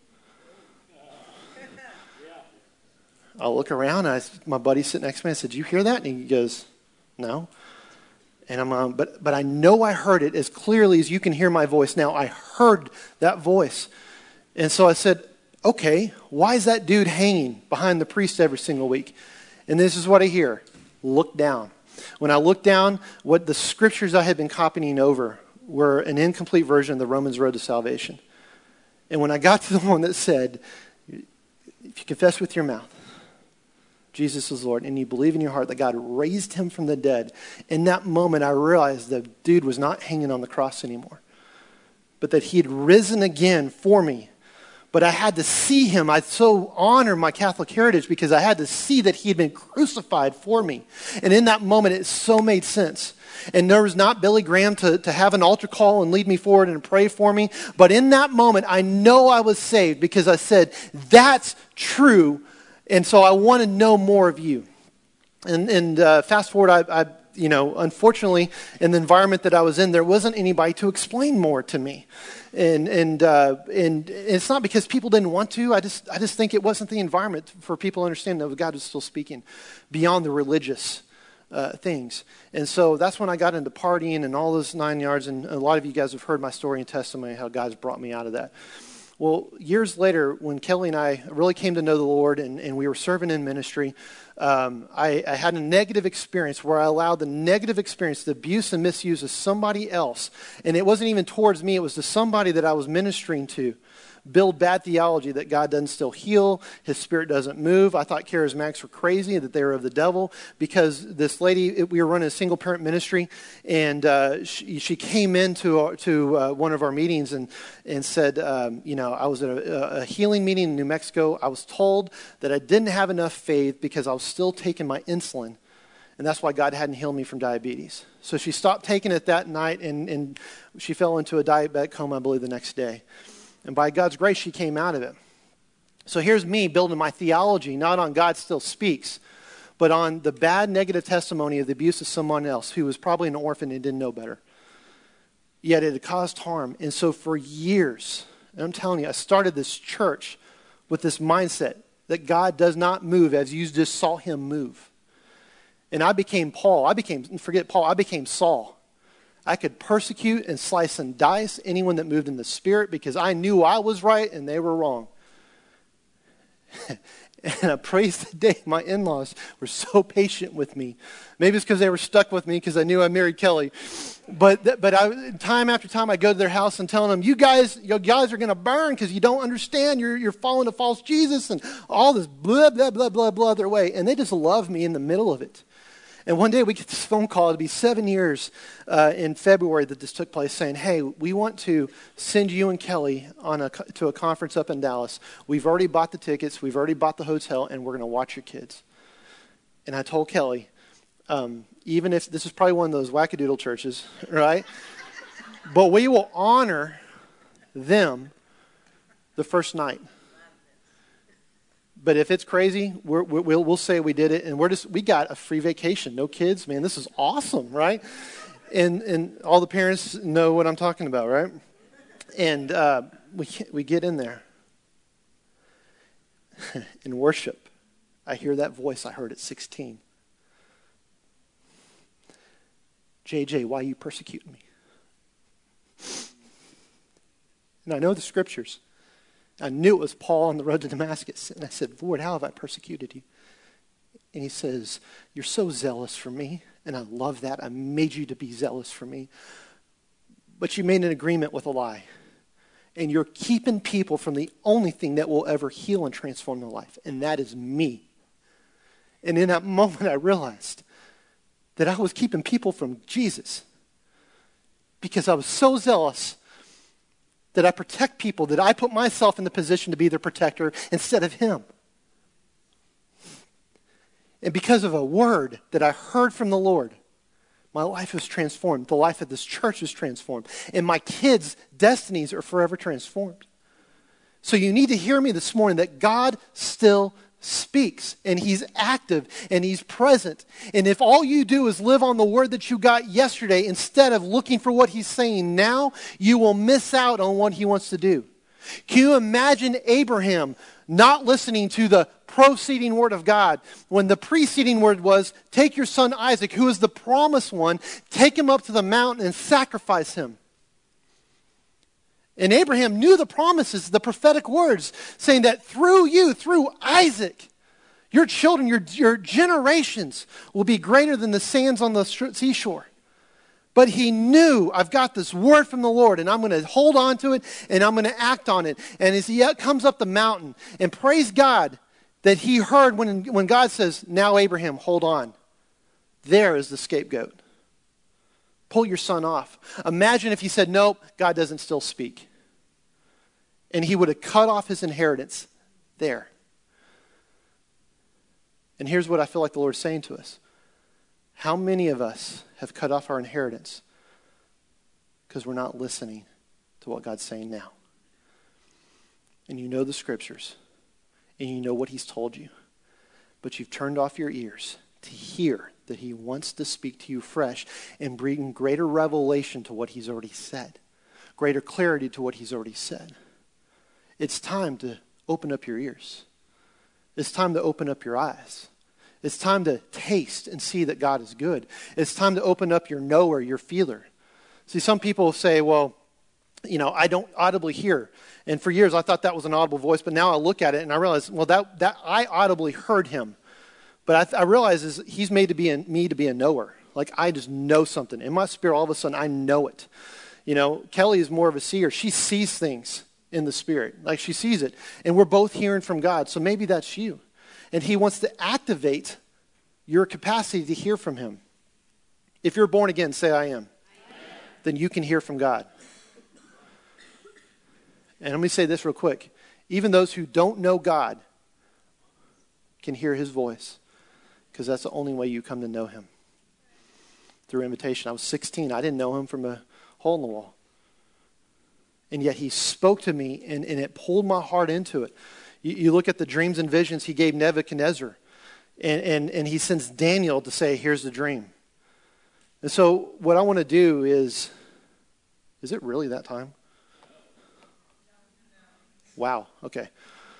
A: I'll look around, and I, my buddy sitting next to me, I said, did you hear that? And he goes, no. And I'm, um, but, but I know I heard it as clearly as you can hear my voice now. I heard that voice. And so I said, okay, why is that dude hanging behind the priest every single week? And this is what I hear. Look down. When I looked down, what the scriptures I had been copying over were an incomplete version of the Romans Road to Salvation. And when I got to the one that said, if you confess with your mouth, Jesus is Lord, and you believe in your heart that God raised him from the dead, in that moment I realized the dude was not hanging on the cross anymore, but that he had risen again for me. But I had to see him. I so honor my Catholic heritage because I had to see that he had been crucified for me. And in that moment, it so made sense. And there was not Billy Graham to, to have an altar call and lead me forward and pray for me. But in that moment, I know I was saved because I said, that's true. And so I want to know more of you. And, and uh, fast forward, I, I, you know, unfortunately, in the environment that I was in, there wasn't anybody to explain more to me. And and uh, and it's not because people didn't want to. I just I just think it wasn't the environment for people to understand that God was still speaking beyond the religious uh, things. And so that's when I got into partying and all those nine yards. And a lot of you guys have heard my story and testimony, how God's brought me out of that. Well, years later, when Kelly and I really came to know the Lord and, and we were serving in ministry, um, I, I had a negative experience where I allowed the negative experience, the abuse and misuse of somebody else, and it wasn't even towards me, it was to somebody that I was ministering to, build bad theology that God doesn't still heal, his spirit doesn't move. I thought charismatics were crazy, that they were of the devil, because this lady, we were running a single parent ministry, and uh, she, she came into our, to uh, one of our meetings and, and said, um, you know, I was at a, a healing meeting in New Mexico. I was told that I didn't have enough faith because I was still taking my insulin, and that's why God hadn't healed me from diabetes. So she stopped taking it that night, and, and she fell into a diabetic coma, I believe, the next day. And by God's grace, she came out of it. So here's me building my theology, not on God still speaks, but on the bad negative testimony of the abuse of someone else who was probably an orphan and didn't know better. Yet it had caused harm. And so for years, and I'm telling you, I started this church with this mindset that God does not move as you just saw him move. And I became Paul. I became, forget Paul, I became Saul. I could persecute and slice and dice anyone that moved in the spirit because I knew I was right and they were wrong. And I praise the day my in-laws were so patient with me. Maybe it's because they were stuck with me because I knew I married Kelly. But but I, time after time I go to their house and telling them, you guys, you guys are going to burn because you don't understand. You're, you're following a false Jesus and all this blah, blah, blah, blah, blah their way. And they just love me in the middle of it. And one day we get this phone call, it'll be seven years uh, in February that this took place, saying, hey, we want to send you and Kelly on a, to a conference up in Dallas. We've already bought the tickets, we've already bought the hotel, and we're going to watch your kids. And I told Kelly, um, even if this is probably one of those wackadoodle churches, right? But we will honor them the first night. But if it's crazy, we're, we'll we'll say we did it, and we're just we got a free vacation, no kids, man. This is awesome, right? And and all the parents know what I'm talking about, right? And uh, we we get in there in worship. I hear that voice I heard at sixteen. J J, why are you persecuting me? And I know the scriptures. I knew it was Paul on the road to Damascus. And I said, Lord, how have I persecuted you? And he says, you're so zealous for me. And I love that. I made you to be zealous for me. But you made an agreement with a lie. And you're keeping people from the only thing that will ever heal and transform their life. And that is me. And in that moment, I realized that I was keeping people from Jesus. Because I was so zealous that I protect people, that I put myself in the position to be their protector instead of him. And because of a word that I heard from the Lord, my life was transformed. The life of this church is transformed. And my kids' destinies are forever transformed. So you need to hear me this morning that God still speaks. And he's active. And he's present. And if all you do is live on the word that you got yesterday instead of looking for what he's saying now, you will miss out on what he wants to do. Can you imagine Abraham not listening to the preceding word of God when the preceding word was, take your son Isaac, who is the promised one, take him up to the mountain and sacrifice him. And Abraham knew the promises, the prophetic words, saying that through you, through Isaac, your children, your, your generations will be greater than the sands on the seashore. But he knew, I've got this word from the Lord, and I'm going to hold on to it, and I'm going to act on it. And as he comes up the mountain, and praise God that he heard when, when God says, now Abraham, hold on. There is the scapegoat. Pull your son off. Imagine if he said, nope, God doesn't still speak. And he would have cut off his inheritance there. And here's what I feel like the Lord's saying to us. How many of us have cut off our inheritance because we're not listening to what God's saying now? And you know the scriptures, and you know what he's told you, but you've turned off your ears to hear that he wants to speak to you fresh and bring greater revelation to what he's already said, greater clarity to what he's already said. It's time to open up your ears. It's time to open up your eyes. It's time to taste and see that God is good. It's time to open up your knower, your feeler. See, some people say, well, you know, I don't audibly hear. And for years I thought that was an audible voice, but now I look at it and I realize, well, that, that I audibly heard him. But I, I realize is he's made to be a, me to be a knower. Like I just know something. In my spirit, all of a sudden, I know it. You know, Kelly is more of a seer. She sees things in the spirit. Like she sees it. And we're both hearing from God. So maybe that's you. And he wants to activate your capacity to hear from him. If you're born again, say I am. I am. Then you can hear from God. And let me say this real quick. Even those who don't know God can hear his voice, because that's the only way you come to know him, through invitation. I was sixteen. I didn't know him from a hole in the wall. And yet he spoke to me, and, and it pulled my heart into it. You, you look at the dreams and visions he gave Nebuchadnezzar, and, and, and he sends Daniel to say, here's the dream. And so what I want to do is, is it really that time? Wow, okay.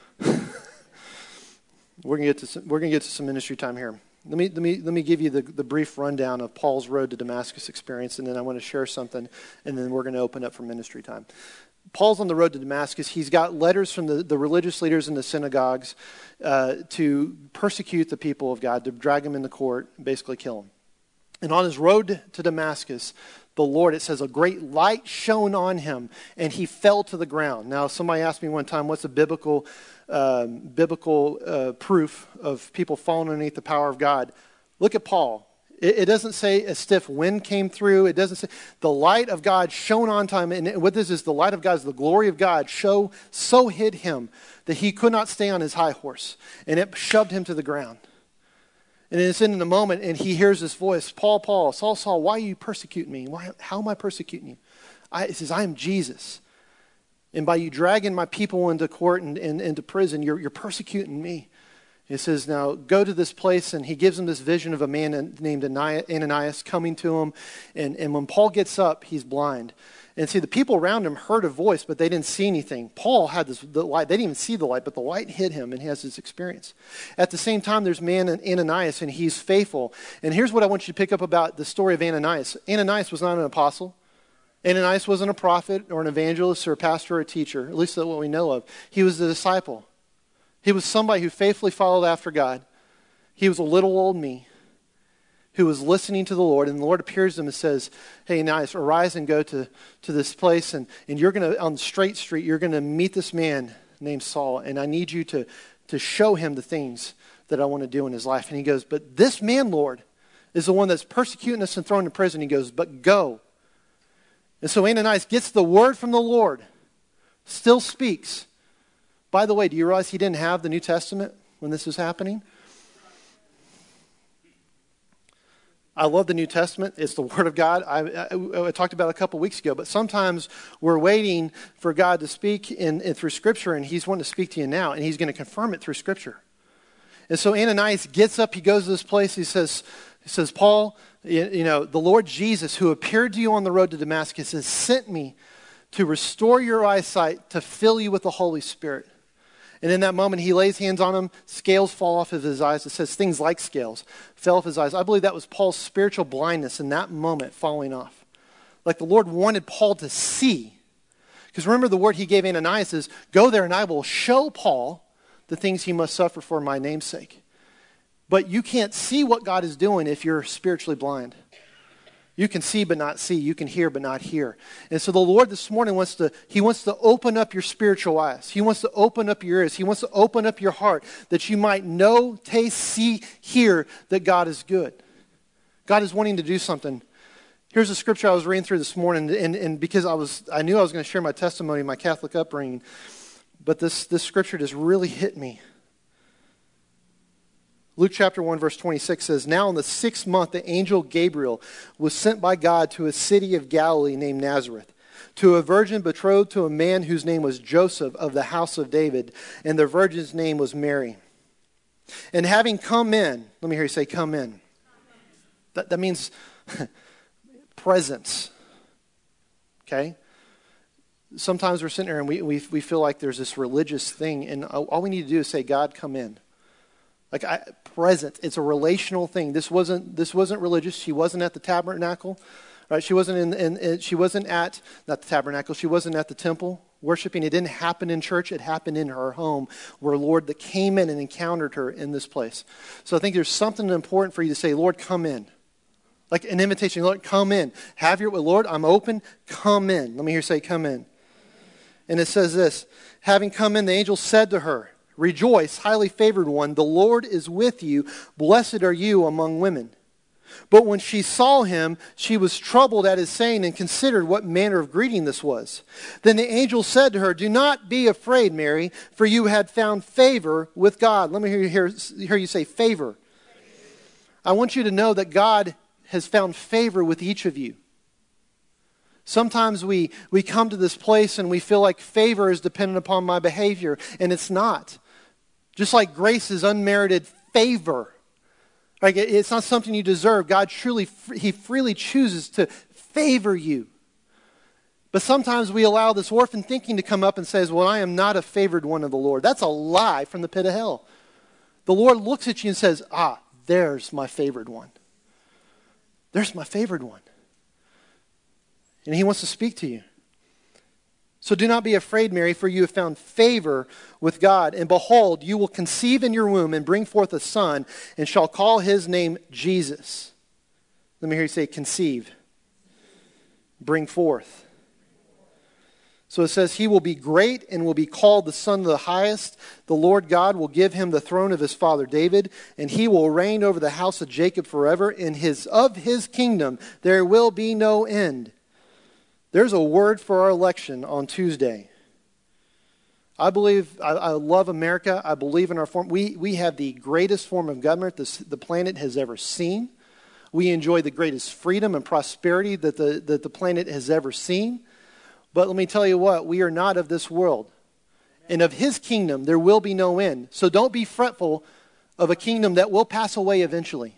A: We're gonna get to some, we're gonna get to some ministry time here. Let me let me let me give you the, the brief rundown of Paul's road to Damascus experience, and then I want to share something, and then we're going to open up for ministry time. Paul's on the road to Damascus. He's got letters from the, the religious leaders in the synagogues uh, to persecute the people of God, to drag them in the court, and basically kill them. And on his road to Damascus, the Lord, it says, a great light shone on him, and he fell to the ground. Now, somebody asked me one time, what's a biblical um, biblical uh, proof of people falling underneath the power of God? Look at Paul. It, it doesn't say a stiff wind came through. It doesn't say the light of God shone on him. And what this is, the light of God is the glory of God show, so hid him that he could not stay on his high horse, and it shoved him to the ground. And it's in the moment, and he hears this voice, Paul, Paul, Saul, Saul, why are you persecuting me? Why, how am I persecuting you? I, it says, I am Jesus. And by you dragging my people into court and, and into prison, you're, you're persecuting me. It says, now go to this place, and he gives him this vision of a man named Ananias coming to him. And, and when Paul gets up, he's blind. And see, the people around him heard a voice, but they didn't see anything. Paul had this the light. They didn't even see the light, but the light hit him, and he has this experience. At the same time, there's man Ananias, and he's faithful. And here's what I want you to pick up about the story of Ananias. Ananias was not an apostle. Ananias wasn't a prophet or an evangelist or a pastor or a teacher, at least that's what we know of. He was a disciple. He was somebody who faithfully followed after God. He was a little old me who was listening to the Lord, and the Lord appears to him and says, hey, Ananias, arise and go to, to this place, and, and you're going to, on Straight Street, you're going to meet this man named Saul, and I need you to, to show him the things that I want to do in his life. And he goes, but this man, Lord, is the one that's persecuting us and thrown in prison. He goes, but go. And so Ananias gets the word from the Lord, still speaks. By the way, do you realize he didn't have the New Testament when this was happening? I love the New Testament. It's the Word of God. I, I, I talked about it a couple weeks ago, but sometimes we're waiting for God to speak in, in through Scripture, and he's wanting to speak to you now, and he's going to confirm it through Scripture. And so Ananias gets up, he goes to this place, he says, he says, Paul, you, you know, the Lord Jesus, who appeared to you on the road to Damascus, has sent me to restore your eyesight, to fill you with the Holy Spirit. And in that moment, he lays hands on him, scales fall off of his eyes. It says things like scales fell off his eyes. I believe that was Paul's spiritual blindness in that moment falling off. Like the Lord wanted Paul to see. Because remember the word he gave Ananias is, go there and I will show Paul the things he must suffer for my name's sake. But you can't see what God is doing if you're spiritually blind. You can see but not see. You can hear but not hear. And so the Lord this morning wants to, he wants to open up your spiritual eyes. He wants to open up your ears. He wants to open up your heart that you might know, taste, see, hear that God is good. God is wanting to do something. Here's a scripture I was reading through this morning, and, and because I was, I knew I was going to share my testimony, my Catholic upbringing, but this, this scripture just really hit me. Luke chapter one verse twenty-six says, now in the sixth month the angel Gabriel was sent by God to a city of Galilee named Nazareth, to a virgin betrothed to a man whose name was Joseph of the house of David, and the virgin's name was Mary. And having come in, let me hear you say come in. That, that means presence. Okay? Sometimes we're sitting there and we, we, we feel like there's this religious thing, and all we need to do is say, God, come in. Like I, present, it's a relational thing. This wasn't this wasn't religious. She wasn't at the tabernacle, right? She wasn't in, in, in she wasn't at not the tabernacle. She wasn't at the temple worshiping. It didn't happen in church. It happened in her home, where Lord that came in and encountered her in this place. So I think there's something important for you to say, Lord, come in, like an invitation. Lord, come in. Have your Lord. I'm open. Come in. Let me hear you say, come in. And it says this: having come in, the angel said to her, rejoice, highly favored one, the Lord is with you. Blessed are you among women. But when she saw him, she was troubled at his saying and considered what manner of greeting this was. Then the angel said to her, do not be afraid, Mary, for you had found favor with God. Let me hear you, hear, hear you say favor. I want you to know that God has found favor with each of you. Sometimes we, we come to this place and we feel like favor is dependent upon my behavior, and it's not. Just like grace is unmerited favor. Like it's not something you deserve. God truly, he freely chooses to favor you. But sometimes we allow this orphan thinking to come up and says, well, I am not a favored one of the Lord. That's a lie from the pit of hell. The Lord looks at you and says, ah, there's my favored one. There's my favored one. And he wants to speak to you. So do not be afraid, Mary, for you have found favor with God. And behold, you will conceive in your womb and bring forth a son, and shall call his name Jesus. Let me hear you say conceive. Bring forth. So it says, he will be great and will be called the Son of the Highest. The Lord God will give him the throne of his father David, and he will reign over the house of Jacob forever. In his of his kingdom there will be no end. There's a word for our election on Tuesday. I believe, I, I love America. I believe in our form. We, we have the greatest form of government this, the planet has ever seen. We enjoy the greatest freedom and prosperity that the, that the planet has ever seen. But let me tell you what, we are not of this world. And of his kingdom, there will be no end. So don't be fretful of a kingdom that will pass away eventually.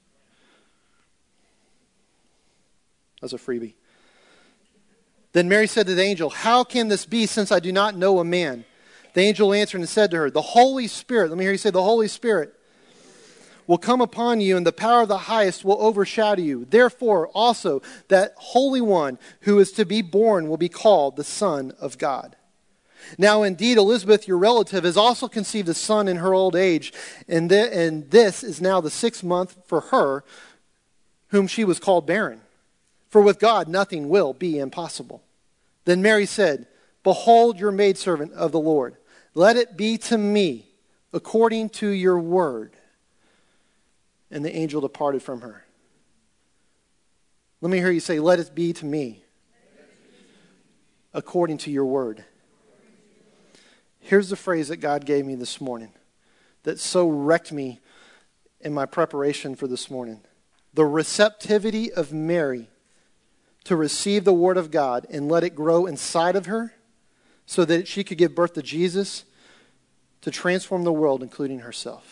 A: That's a freebie. Then Mary said to the angel, how can this be since I do not know a man? The angel answered and said to her, the Holy Spirit, let me hear you say the Holy Spirit, will come upon you, and the power of the highest will overshadow you. Therefore, also, that Holy One who is to be born will be called the Son of God. Now, indeed, Elizabeth, your relative, has also conceived a son in her old age, and, th- and this is now the sixth month for her, whom she was called barren. For with God nothing will be impossible. Then Mary said, Behold your maidservant of the Lord. Let it be to me according to your word. And the angel departed from her. Let me hear you say, let it be to me according to your word. Here's the phrase that God gave me this morning that so wrecked me in my preparation for this morning. The receptivity of Mary to receive the word of God and let it grow inside of her so that she could give birth to Jesus to transform the world, including herself.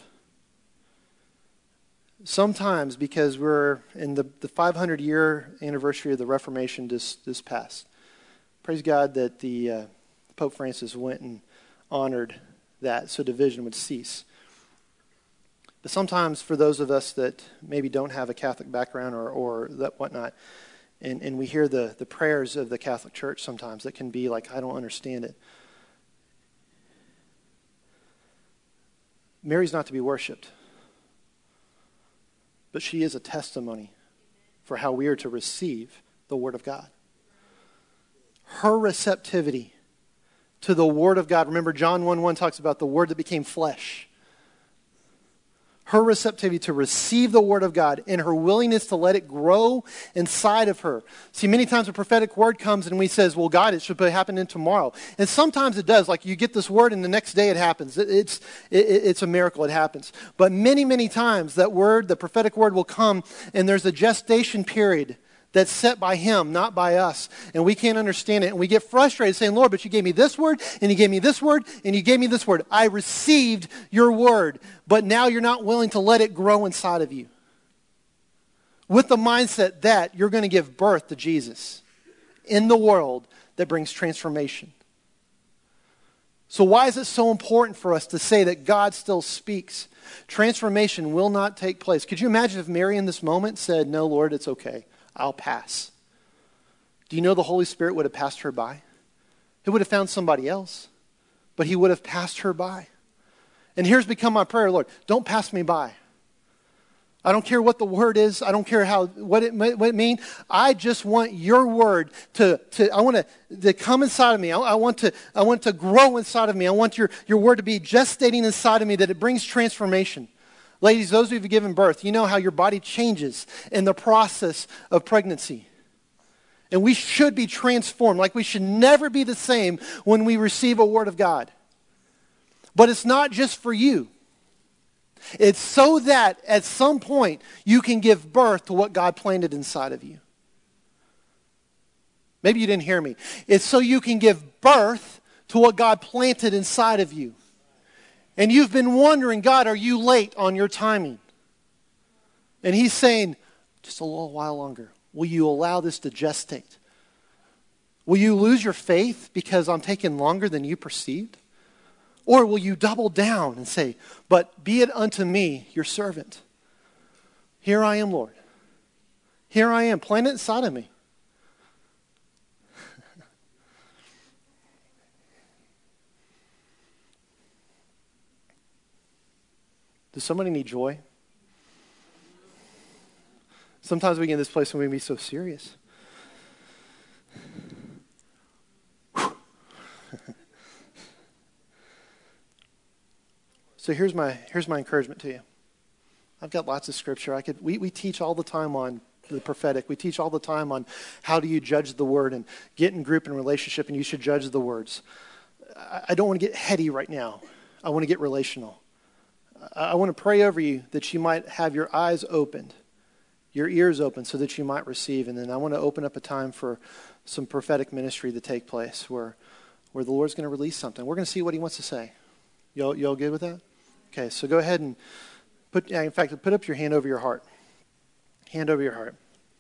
A: Sometimes, because we're in the, the five hundred year anniversary of the Reformation this, this past, praise God that the uh, Pope Francis went and honored that so division would cease. But sometimes for those of us that maybe don't have a Catholic background or, or that whatnot, and, and we hear the, the prayers of the Catholic Church sometimes that can be like, I don't understand it. Mary's not to be worshipped, but she is a testimony for how we are to receive the Word of God. Her receptivity to the Word of God. Remember, John one one talks about the Word that became flesh. Her receptivity to receive the Word of God and her willingness to let it grow inside of her. See, many times a prophetic word comes and we says, well, God, it should happen in tomorrow. And sometimes it does. Like you get this word and the next day it happens. It, it's, it, it's a miracle. It happens. But many, many times that word, the prophetic word will come and there's a gestation period that's set by him, not by us. And we can't understand it. And we get frustrated saying, Lord, but you gave me this word, and you gave me this word, and you gave me this word. I received your word, but now you're not willing to let it grow inside of you. With the mindset that you're going to give birth to Jesus in the world that brings transformation. So why is it so important for us to say that God still speaks? Transformation will not take place. Could you imagine if Mary in this moment said, no, Lord, it's okay. I'll pass. Do you know the Holy Spirit would have passed her by? He would have found somebody else, but he would have passed her by. And here's become my prayer, Lord, don't pass me by. I don't care what the word is. I don't care how what it, what it means. I just want your word to, to I want to, to come inside of me. I, I want to I want to grow inside of me. I want your, your word to be gestating inside of me, that it brings transformation. Ladies, those of you who have given birth, you know how your body changes in the process of pregnancy. And we should be transformed. Like we should never be the same when we receive a word of God. But it's not just for you. It's so that at some point you can give birth to what God planted inside of you. Maybe you didn't hear me. It's so you can give birth to what God planted inside of you. And you've been wondering, God, are you late on your timing? And he's saying, just a little while longer. Will you allow this to gestate? Will you lose your faith because I'm taking longer than you perceived? Or will you double down and say, but be it unto me, your servant. Here I am, Lord. Here I am. Plant it inside of me. Does somebody need joy? Sometimes we get in this place and we can be so serious. So here's my here's my encouragement to you. I've got lots of scripture. I could we, we teach all the time on the prophetic. We teach all the time on how do you judge the word and get in group and relationship, and you should judge the words. I, I don't want to get heady right now. I want to get relational. I want to pray over you that you might have your eyes opened, your ears open, so that you might receive. And then I want to open up a time for some prophetic ministry to take place where, where the Lord's going to release something. We're going to see what he wants to say. Y'all, y'all good with that? Okay, so go ahead and put, in fact, put up your hand over your heart. Hand over your heart.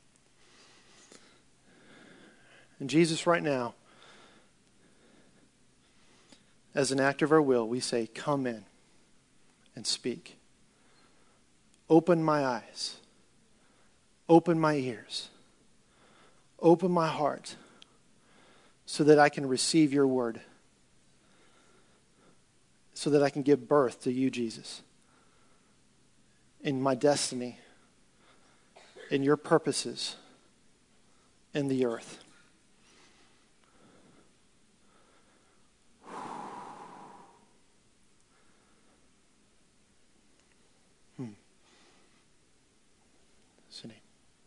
A: And Jesus, right now, as an act of our will, we say, come in and speak. Open my eyes. Open my ears. Open my heart so that I can receive your word. So that I can give birth to you, Jesus. In my destiny. In your purposes. In the earth. Hmm. Cindy.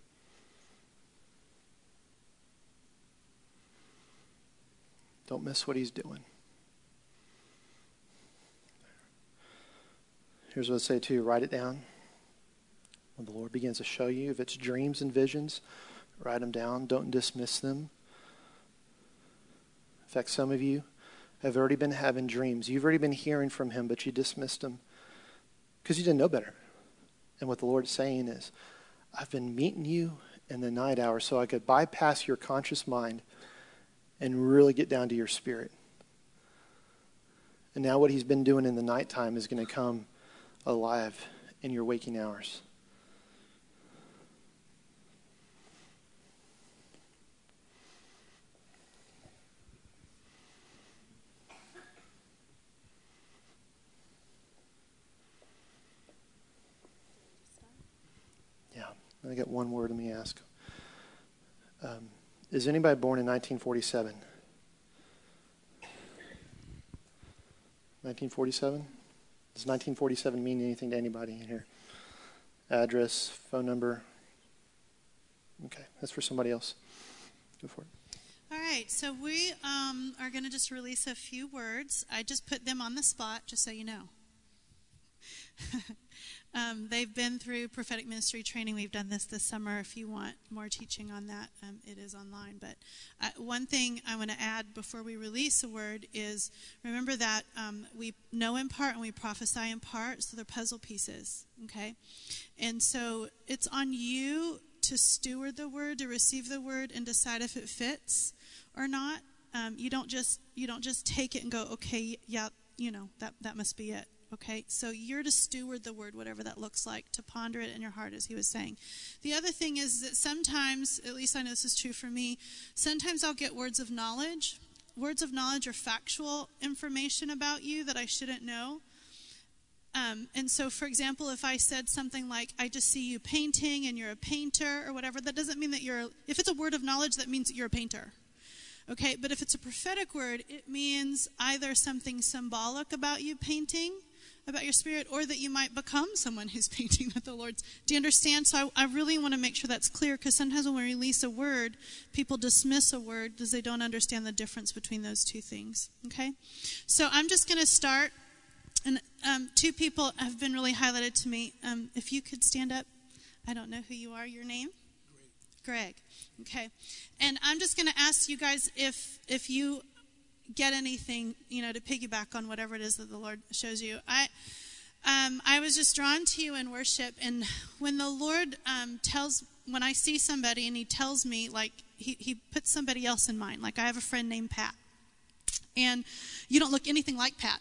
A: Don't miss what he's doing. Here's what I say to you. Write it down. When the Lord begins to show you, if it's dreams and visions, write them down. Don't dismiss them. In fact, some of you have already been having dreams. You've already been hearing from him, but you dismissed them because you didn't know better. And what the Lord's saying is, I've been meeting you in the night hour so I could bypass your conscious mind and really get down to your spirit. And now what he's been doing in the nighttime is going to come alive in your waking hours. Yeah, I got one word. Let me ask. Um, is anybody born in nineteen forty-seven? nineteen forty-seven? Does nineteen forty-seven mean anything to anybody in here? Address, phone number? Okay, that's for somebody else. Go for it.
E: All right, so we um, are going to just release a few words. I just put them on the spot, just so you know. um, they've been through prophetic ministry training. We've done this this summer. If you want more teaching on that, um, it is online. But uh, one thing I want to add before we release a word is remember that um, we know in part and we prophesy in part, so they're puzzle pieces, okay? And so it's on you to steward the word, to receive the word, and decide if it fits or not. Um, you don't just you don't just take it and go, okay, yeah, you know, that, that must be it. Okay, so you're to steward the word, whatever that looks like, to ponder it in your heart, as he was saying. The other thing is that sometimes, at least I know this is true for me, sometimes I'll get words of knowledge. Words of knowledge are factual information about you that I shouldn't know. Um, and so, for example, if I said something like, I just see you painting and you're a painter or whatever, that doesn't mean that you're, if it's a word of knowledge, that means that you're a painter. Okay, but if it's a prophetic word, it means either something symbolic about you painting, about your spirit, or that you might become someone who's painting with the Lord's. Do you understand? So I, I really want to make sure that's clear, because sometimes when we release a word, people dismiss a word because they don't understand the difference between those two things. Okay? So I'm just going to start, and um, two people have been really highlighted to me. Um, if you could stand up. I don't know who you are. Your name? Greg. Greg. Okay. And I'm just going to ask you guys if if you get anything, you know, to piggyback on whatever it is that the Lord shows you. I um, I was just drawn to you in worship, and when the Lord um, tells, when I see somebody and he tells me, like, he, he puts somebody else in mind. Like, I have a friend named Pat, and you don't look anything like Pat,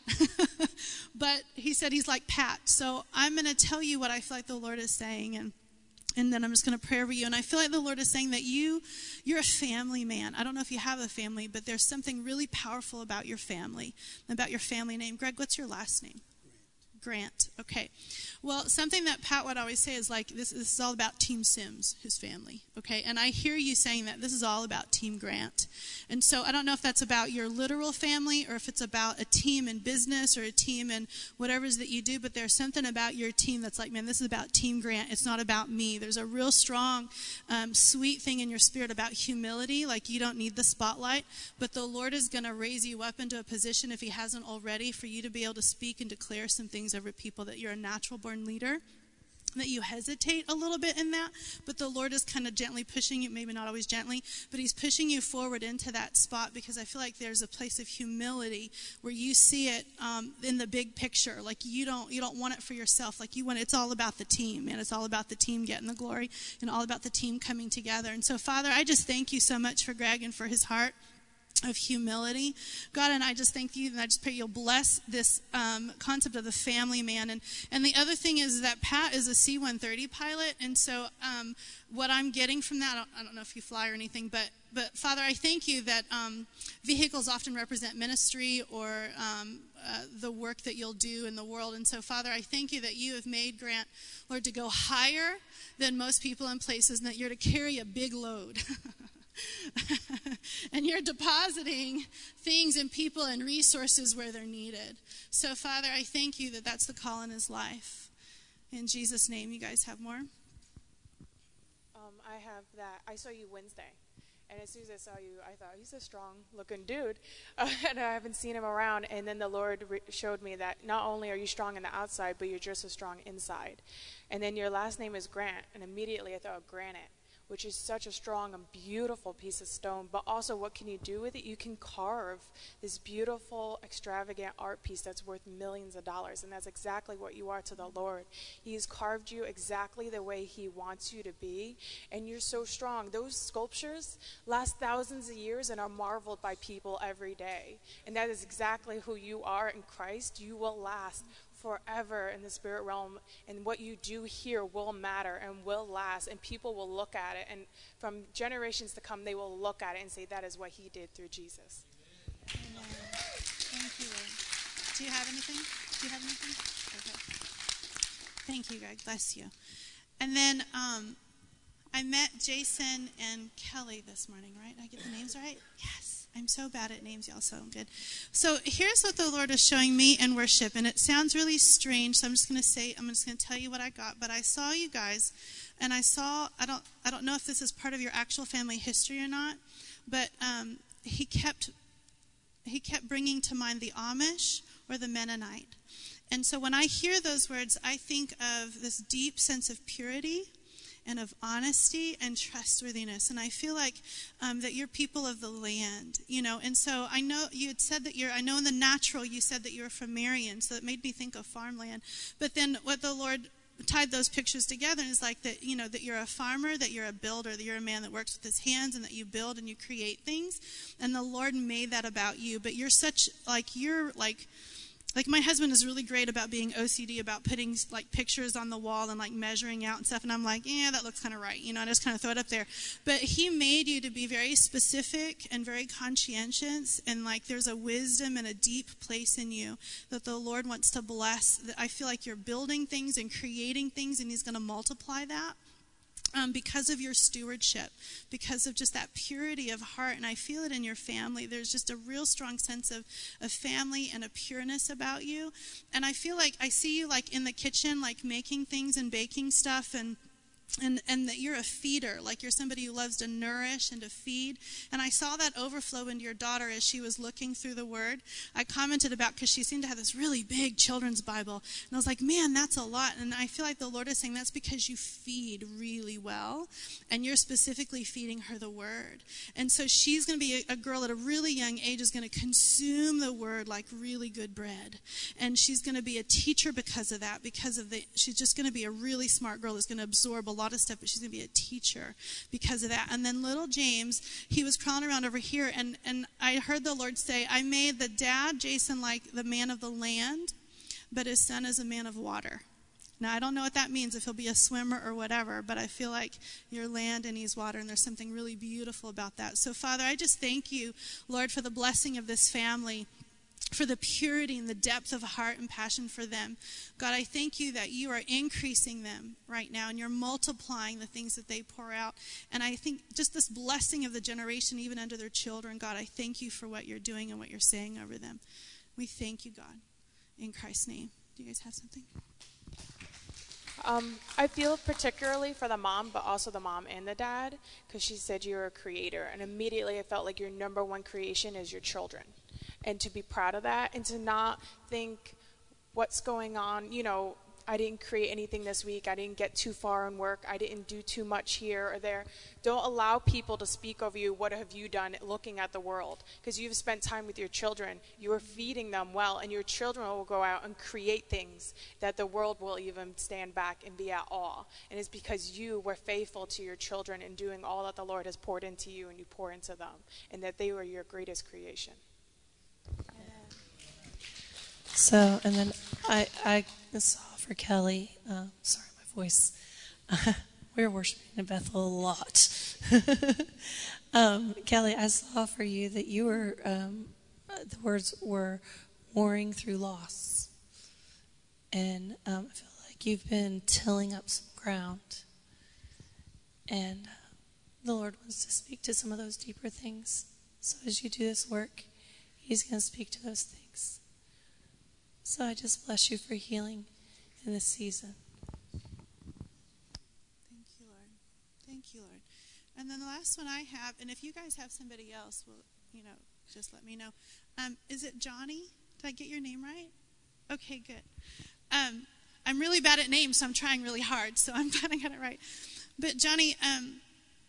E: but he said he's like Pat. So I'm going to tell you what I feel like the Lord is saying, and And then I'm just going to pray over you. And I feel like the Lord is saying that you, you're a family man. I don't know if you have a family, but there's something really powerful about your family, about your family name. Greg, what's your last name? Grant. Okay. Well, something that Pat would always say is like, this, this is all about Team Sims, his family. Okay. And I hear you saying that this is all about Team Grant. And so I don't know if that's about your literal family or if it's about a team in business or a team in whatever it is that you do, but there's something about your team that's like, man, this is about Team Grant. It's not about me. There's a real strong, um, sweet thing in your spirit about humility. Like, you don't need the spotlight, but the Lord is going to raise you up into a position, if he hasn't already, for you to be able to speak and declare some things over people, that you're a natural born leader, that you hesitate a little bit in that, but the Lord is kind of gently pushing you, maybe not always gently, but he's pushing you forward into that spot, because I feel like there's a place of humility where you see it um, in the big picture. Like, you don't you don't want it for yourself. Like, you want, it's all about the team, man. It's all about the team getting the glory and all about the team coming together. And so, Father, I just thank you so much for Greg and for his heart. of humility. God, and I just thank you, and I just pray you'll bless this um, concept of the family man. And, and the other thing is that Pat is a C one thirty pilot, and so um, what I'm getting from that, I don't, I don't know if you fly or anything, but, but Father, I thank you that um, vehicles often represent ministry or um, uh, the work that you'll do in the world. And so, Father, I thank you that you have made Grant, Lord, to go higher than most people in places, and that you're to carry a big load. And you're depositing things and people and resources where they're needed. So, Father, I thank you that that's the call in his life. In Jesus' name, you guys have more?
F: Um, I have that. I saw you Wednesday. And as soon as I saw you, I thought, he's a strong-looking dude. Uh, and I haven't seen him around. And then the Lord re- showed me that not only are you strong on the outside, but you're just as strong inside. And then your last name is Grant. And immediately I thought, granite, which is such a strong and beautiful piece of stone. But also, what can you do with it? You can carve this beautiful, extravagant art piece that's worth millions of dollars. And that's exactly what you are to the Lord. He's carved you exactly the way he wants you to be. And you're so strong. Those sculptures last thousands of years and are marveled by people every day. And that is exactly who you are in Christ. You will last forever in the spirit realm, and what you do here will matter and will last, and people will look at it, and from generations to come, they will look at it and say, that is what he did through Jesus.
E: Amen. Thank you, Lord. Do you have anything? Do you have anything? Okay. Thank you, God bless you. And then um, I met Jason and Kelly this morning, right? Did I get the names right? Yes. I'm so bad at names, y'all, so I'm good. So here's what the Lord is showing me in worship, and it sounds really strange, so I'm just going to say, I'm just going to tell you what I got. But I saw you guys, and I saw, I don't I don't know if this is part of your actual family history or not, but um, he kept he kept bringing to mind the Amish or the Mennonite. And so when I hear those words, I think of this deep sense of purity and of honesty and trustworthiness. And I feel like um, that you're people of the land, you know. And so I know you had said that you're, I know in the natural you said that you were from Marion, so it made me think of farmland. But then what the Lord tied those pictures together is like that, you know, that you're a farmer, that you're a builder, that you're a man that works with his hands, and that you build and you create things. And the Lord made that about you. But you're such, like, you're like, Like, my husband is really great about being O C D, about putting, like, pictures on the wall and, like, measuring out and stuff. And I'm like, yeah, that looks kind of right. You know, I just kind of throw it up there. But he made you to be very specific and very conscientious. And, like, there's a wisdom and a deep place in you that the Lord wants to bless. I feel like you're building things and creating things, and he's going to multiply that. Um, because of your stewardship, because of just that purity of heart. And I feel it in your family. There's just a real strong sense of, of family and a pureness about you. And I feel like I see you like in the kitchen, like making things and baking stuff, and And and that you're a feeder, like you're somebody who loves to nourish and to feed. And I saw that overflow into your daughter as she was looking through the Word. I commented about, because she seemed to have this really big children's Bible. And I was like, man, that's a lot. And I feel like the Lord is saying that's because you feed really well. And you're specifically feeding her the Word. And so she's going to be a, a girl at a really young age is going to consume the Word like really good bread. And she's going to be a teacher because of that, because of the, she's just going to be a really smart girl that's going to absorb a lot of stuff, but she's going to be a teacher because of that. And then little James, he was crawling around over here, and, and I heard the Lord say, I made the dad, Jason, like the man of the land, but his son is a man of water. Now, I don't know what that means, if he'll be a swimmer or whatever, but I feel like you're land and he's water, and there's something really beautiful about that. So, Father, I just thank you, Lord, for the blessing of this family, for the purity and the depth of heart and passion for them. God, I thank you that you are increasing them right now, and you're multiplying the things that they pour out. And I think just this blessing of the generation, even under their children, God, I thank you for what you're doing and what you're saying over them. We thank you, God, in Christ's name. Do you guys have something?
F: Um, I feel particularly for the mom, but also the mom and the dad, because she said you're a creator. And immediately I felt like your number one creation is your children. And to be proud of that, and to not think what's going on, you know, I didn't create anything this week. I didn't get too far in work. I didn't do too much here or there. Don't allow people to speak over you. What have you done looking at the world? Because you've spent time with your children. You are feeding them well, and your children will go out and create things that the world will even stand back and be at awe. And it's because you were faithful to your children in doing all that the Lord has poured into you and you pour into them, and that they were your greatest creation.
G: So, and then I, I saw for Kelly, uh, sorry, my voice. We were worshiping in Bethel a lot. um, Kelly, I saw for you that you were, um, the words were warring through loss. And um, I feel like you've been tilling up some ground. And uh, the Lord wants to speak to some of those deeper things. So as you do this work, He's going to speak to those things. So I just bless you for healing in this season.
E: Thank you, Lord. Thank you, Lord. And then the last one I have, and if you guys have somebody else, well, you know, just let me know. Um, is it Johnny? Did I get your name right? Okay, good. Um, I'm really bad at names, so I'm trying really hard, so I'm glad I got it right. But Johnny, um,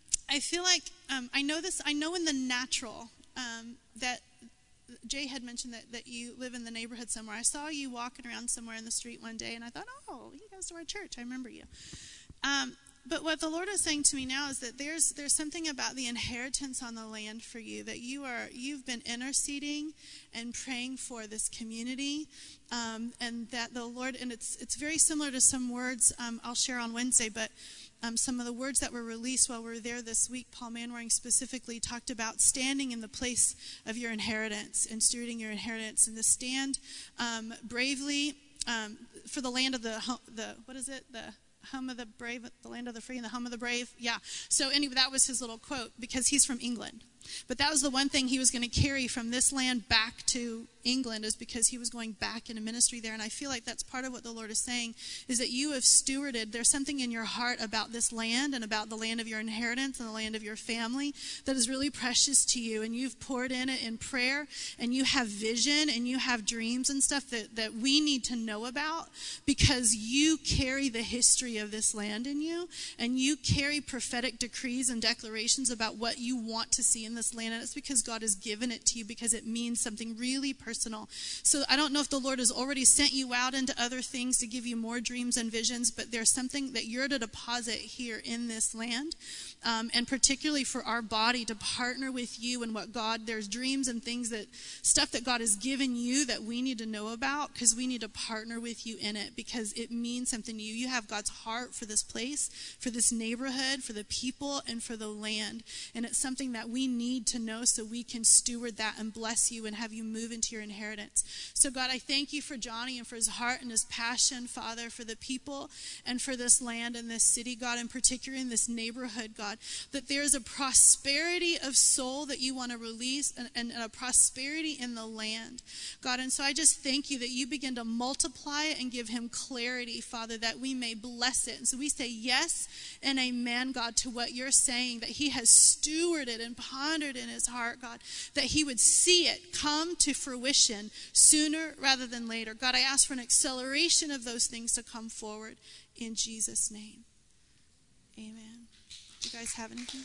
E: I feel like um, I know this. I know in the natural um, that Jay had mentioned that, that you live in the neighborhood somewhere. I saw you walking around somewhere in the street one day, and I thought, oh, he goes to our church. I remember you. Um, but what the Lord is saying to me now is that there's there's something about the inheritance on the land for you, that you are you've been interceding and praying for this community, um, and that the Lord, and it's it's very similar to some words um, I'll share on Wednesday, but Um, some of the words that were released while we were there this week, Paul Manwaring specifically talked about standing in the place of your inheritance and stewarding your inheritance, and to stand um, bravely um, for the land of the, the, what is it, the home of the brave, the land of the free and the home of the brave. Yeah. So anyway, that was his little quote, because he's from England. But that was the one thing he was going to carry from this land back to England, is because he was going back into ministry there. And I feel like that's part of what the Lord is saying, is that you have stewarded. There's something in your heart about this land and about the land of your inheritance and the land of your family that is really precious to you. And you've poured in it in prayer, and you have vision and you have dreams and stuff that, that we need to know about, because you carry the history of this land in you, and you carry prophetic decrees and declarations about what you want to see in this land. And it's because God has given it to you, because it means something really personal. So I don't know if the Lord has already sent you out into other things to give you more dreams and visions, but there's something that you're to deposit here in this land, um, and particularly for our body to partner with you and what God, there's dreams and things, that stuff that God has given you that we need to know about, because we need to partner with you in it, because it means something to you. You have God's heart for this place, for this neighborhood, for the people, and for the land. And it's something that we need to know so we can steward that and bless you and have you move into your inheritance. So God, I thank you for Johnny and for his heart and his passion, Father, for the people and for this land and this city, God, and particularly in this neighborhood, God, that there is a prosperity of soul that you want to release, and, and a prosperity in the land, God. And so I just thank you that you begin to multiply it and give him clarity, Father, that we may bless it. And so we say yes and amen, God, to what you're saying, that he has stewarded and pondered in his heart, God, that he would see it come to fruition sooner rather than later. God, I ask for an acceleration of those things to come forward in Jesus' name. Amen. Do you guys have anything?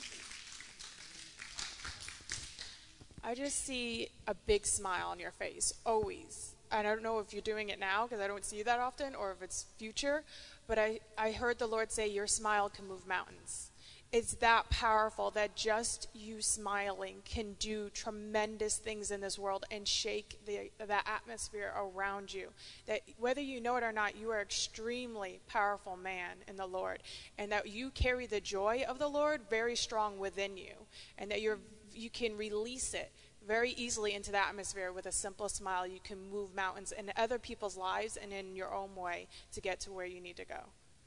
F: I just see a big smile on your face, always. And I don't know if you're doing it now, because I don't see you that often, or if it's future, but I, I heard the Lord say your smile can move mountains. It's that powerful that just you smiling can do tremendous things in this world and shake the, the atmosphere around you. That whether you know it or not, you are an extremely powerful man in the Lord, and that you carry the joy of the Lord very strong within you, and that you're you can release it very easily into the atmosphere with a simple smile. You can move mountains in other people's lives and in your own way to get to where you need to go.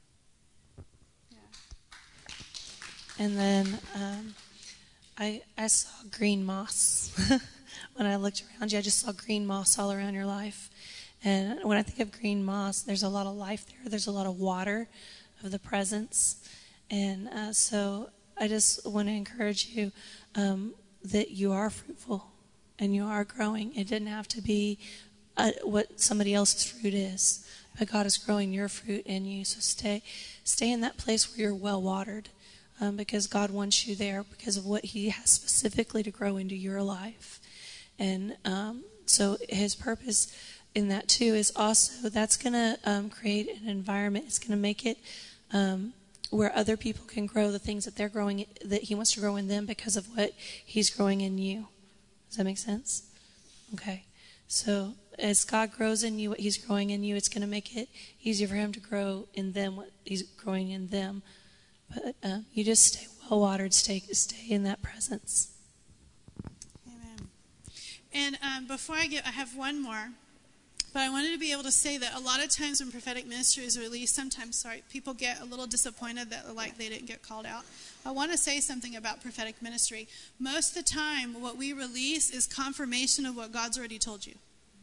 G: And then um, I I saw green moss. When I looked around you, I just saw green moss all around your life. And when I think of green moss, there's a lot of life there. There's a lot of water of the presence. And uh, so I just want to encourage you um, that you are fruitful and you are growing. It didn't have to be uh, what somebody else's fruit is, but God is growing your fruit in you. So stay, stay in that place where you're well watered, um, because God wants you there because of what He has specifically to grow into your life. And um, so His purpose in that too is also that's going to um, create an environment. It's going to make it um, where other people can grow the things that they're growing, that He wants to grow in them because of what He's growing in you. Does that make sense? Okay. So as God grows in you what He's growing in you, it's going to make it easier for Him to grow in them what He's growing in them. But uh, you just stay well watered, stay stay in that presence.
E: Amen. And um, before I get, I have one more. But I wanted to be able to say that a lot of times when prophetic ministry is released, sometimes, sorry, people get a little disappointed that like they didn't get called out. I want to say something about prophetic ministry. Most of the time, what we release is confirmation of what God's already told you.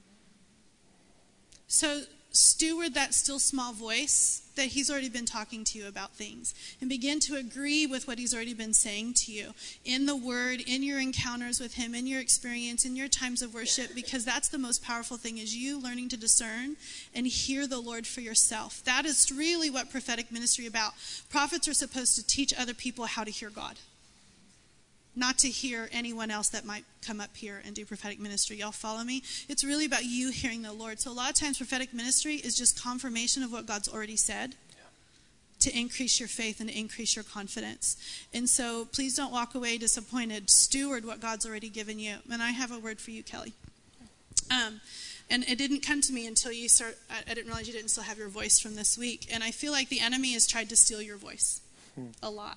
E: So steward that still small voice that He's already been talking to you about things, and begin to agree with what He's already been saying to you in the Word, in your encounters with Him, in your experience, in your times of worship, because that's the most powerful thing, is you learning to discern and hear the Lord for yourself. That is really what prophetic ministry is about. Prophets are supposed to teach other people how to hear God, not to hear anyone else that might come up here and do prophetic ministry. Y'all follow me? It's really about you hearing the Lord. So a lot of times prophetic ministry is just confirmation of what God's already said, yeah, to increase your faith and to increase your confidence. And so please don't walk away disappointed. Steward what God's already given you. And I have a word for you, Kelly. Um, and it didn't come to me until you start. I, I didn't realize you didn't still have your voice from this week. And I feel like the enemy has tried to steal your voice hmm. a lot.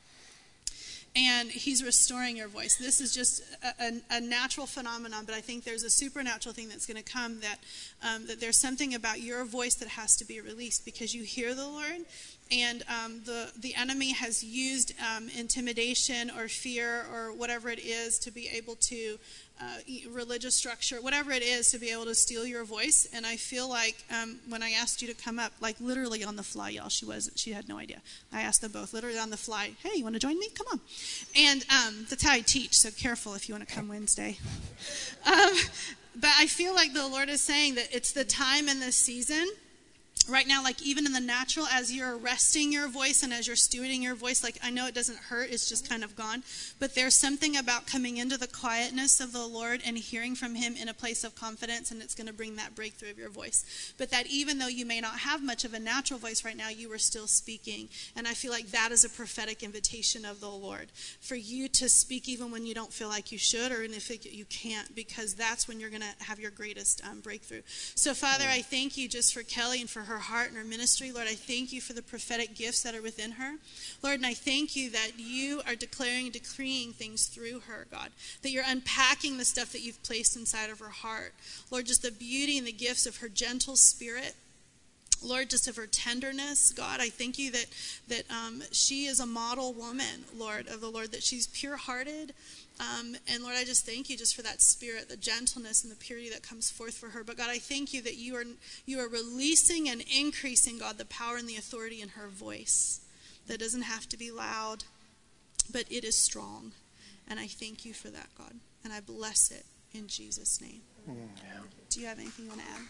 E: And he's restoring your voice. This is just a, a, a natural phenomenon, but I think there's a supernatural thing that's going to come, that um, that there's something about your voice that has to be released because you hear the Lord. And um, the, the enemy has used um, intimidation or fear or whatever it is to be able to, uh, religious structure, whatever it is, to be able to steal your voice. And I feel like um, when I asked you to come up, like literally on the fly, y'all, she wasn't, she had no idea. I asked them both literally on the fly, hey, you want to join me? Come on. And um, that's how I teach, so careful if you want to come Wednesday. Um, but I feel like the Lord is saying that it's the time and the season right now, like even in the natural, as you're arresting your voice and as you're stewarding your voice, like I know it doesn't hurt, it's just kind of gone. But there's something about coming into the quietness of the Lord and hearing from Him in a place of confidence, and it's going to bring that breakthrough of your voice. But that even though you may not have much of a natural voice right now, you are still speaking. And I feel like that is a prophetic invitation of the Lord, for you to speak even when you don't feel like you should, or if it, you can't, because that's when you're going to have your greatest um, breakthrough. So Father, I thank you just for Kelly and for her heart and her ministry. Lord, I thank you for the prophetic gifts that are within her. Lord, and I thank you that you are declaring and decreeing things through her, God, that you're unpacking the stuff that you've placed inside of her heart. Lord, just the beauty and the gifts of her gentle spirit. Lord, just of her tenderness, God, I thank you that that um, she is a model woman, Lord, of the Lord, that she's pure-hearted. Um, and Lord, I just thank you just for that spirit, the gentleness and the purity that comes forth for her. But God, I thank you that you are you are releasing and increasing, God, the power and the authority in her voice. That doesn't have to be loud, but it is strong. And I thank you for that, God. And I bless it in Jesus' name. Mm, yeah. Do you have anything you want to add?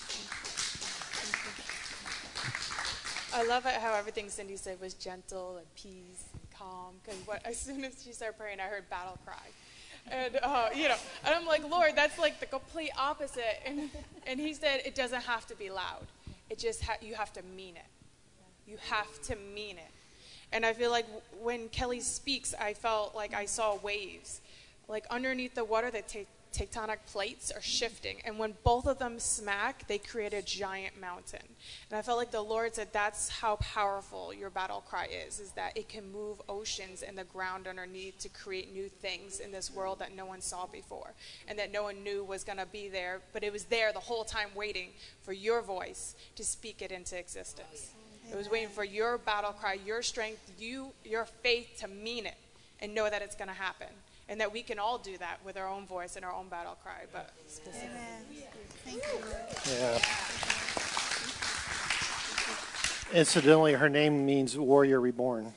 F: I love it how everything Cindy said was gentle and peace and calm. Because what as soon as she started praying, I heard battle cry, and uh, you know, and I'm like, Lord, that's like the complete opposite. And and He said it doesn't have to be loud. It just ha- you have to mean it. You have to mean it. And I feel like when Kelly speaks, I felt like I saw waves, like underneath the water that take. Tectonic plates are shifting, and when both of them smack, they create a giant mountain. And I felt like the Lord said that's how powerful your battle cry is, is that it can move oceans and the ground underneath to create new things in this world that no one saw before and that no one knew was going to be there, but it was there the whole time waiting for your voice to speak it into existence. It was waiting for your battle cry, your strength, you, your faith to mean it and know that it's going to happen. And that we can all do that with our own voice and our own battle cry, but specifically.
E: Amen. Thank you.
A: Yeah. Incidentally, her name means warrior reborn.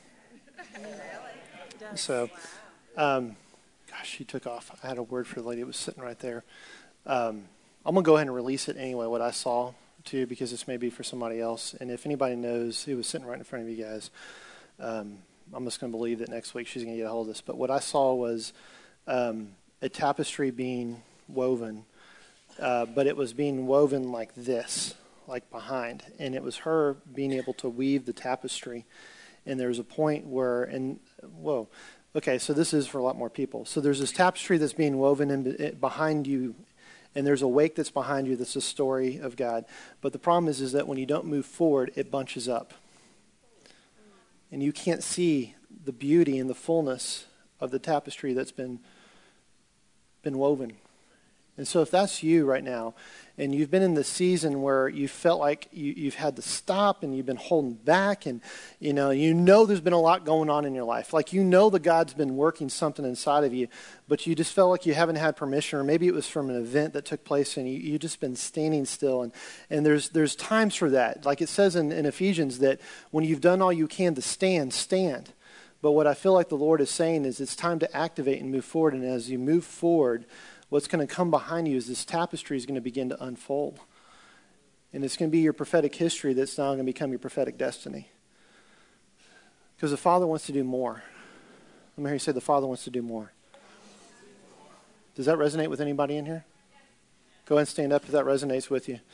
A: So, um, gosh, she took off. I had a word for the lady that was sitting right there. Um, I'm going to go ahead and release it anyway, what I saw, too, because this may be for somebody else. And if anybody knows who was sitting right in front of you guys, um, I'm just going to believe that next week she's going to get a hold of this. But what I saw was um, a tapestry being woven, uh, but it was being woven like this, like behind. And it was her being able to weave the tapestry. And there was a point where, and whoa, okay, so this is for a lot more people. So there's this tapestry that's being woven in behind you, and there's a wake that's behind you that's the story of God. But the problem is, is that when you don't move forward, it bunches up. And you can't see the beauty and the fullness of the tapestry that's been, been woven. And so if that's you right now, and you've been in the season where you felt like you, you've had to stop and you've been holding back, and you know you know there's been a lot going on in your life. Like you know that God's been working something inside of you, but you just felt like you haven't had permission, or maybe it was from an event that took place and you, you've just been standing still. And, and there's there's times for that. Like it says in, in Ephesians that when you've done all you can to stand, stand. But what I feel like the Lord is saying is it's time to activate and move forward. And as you move forward, what's going to come behind you is this tapestry is going to begin to unfold. And it's going to be your prophetic history that's now going to become your prophetic destiny. Because the Father wants to do more. Let me hear you say the Father wants to do more. Does that resonate with anybody in here? Go ahead and stand up if that resonates with you.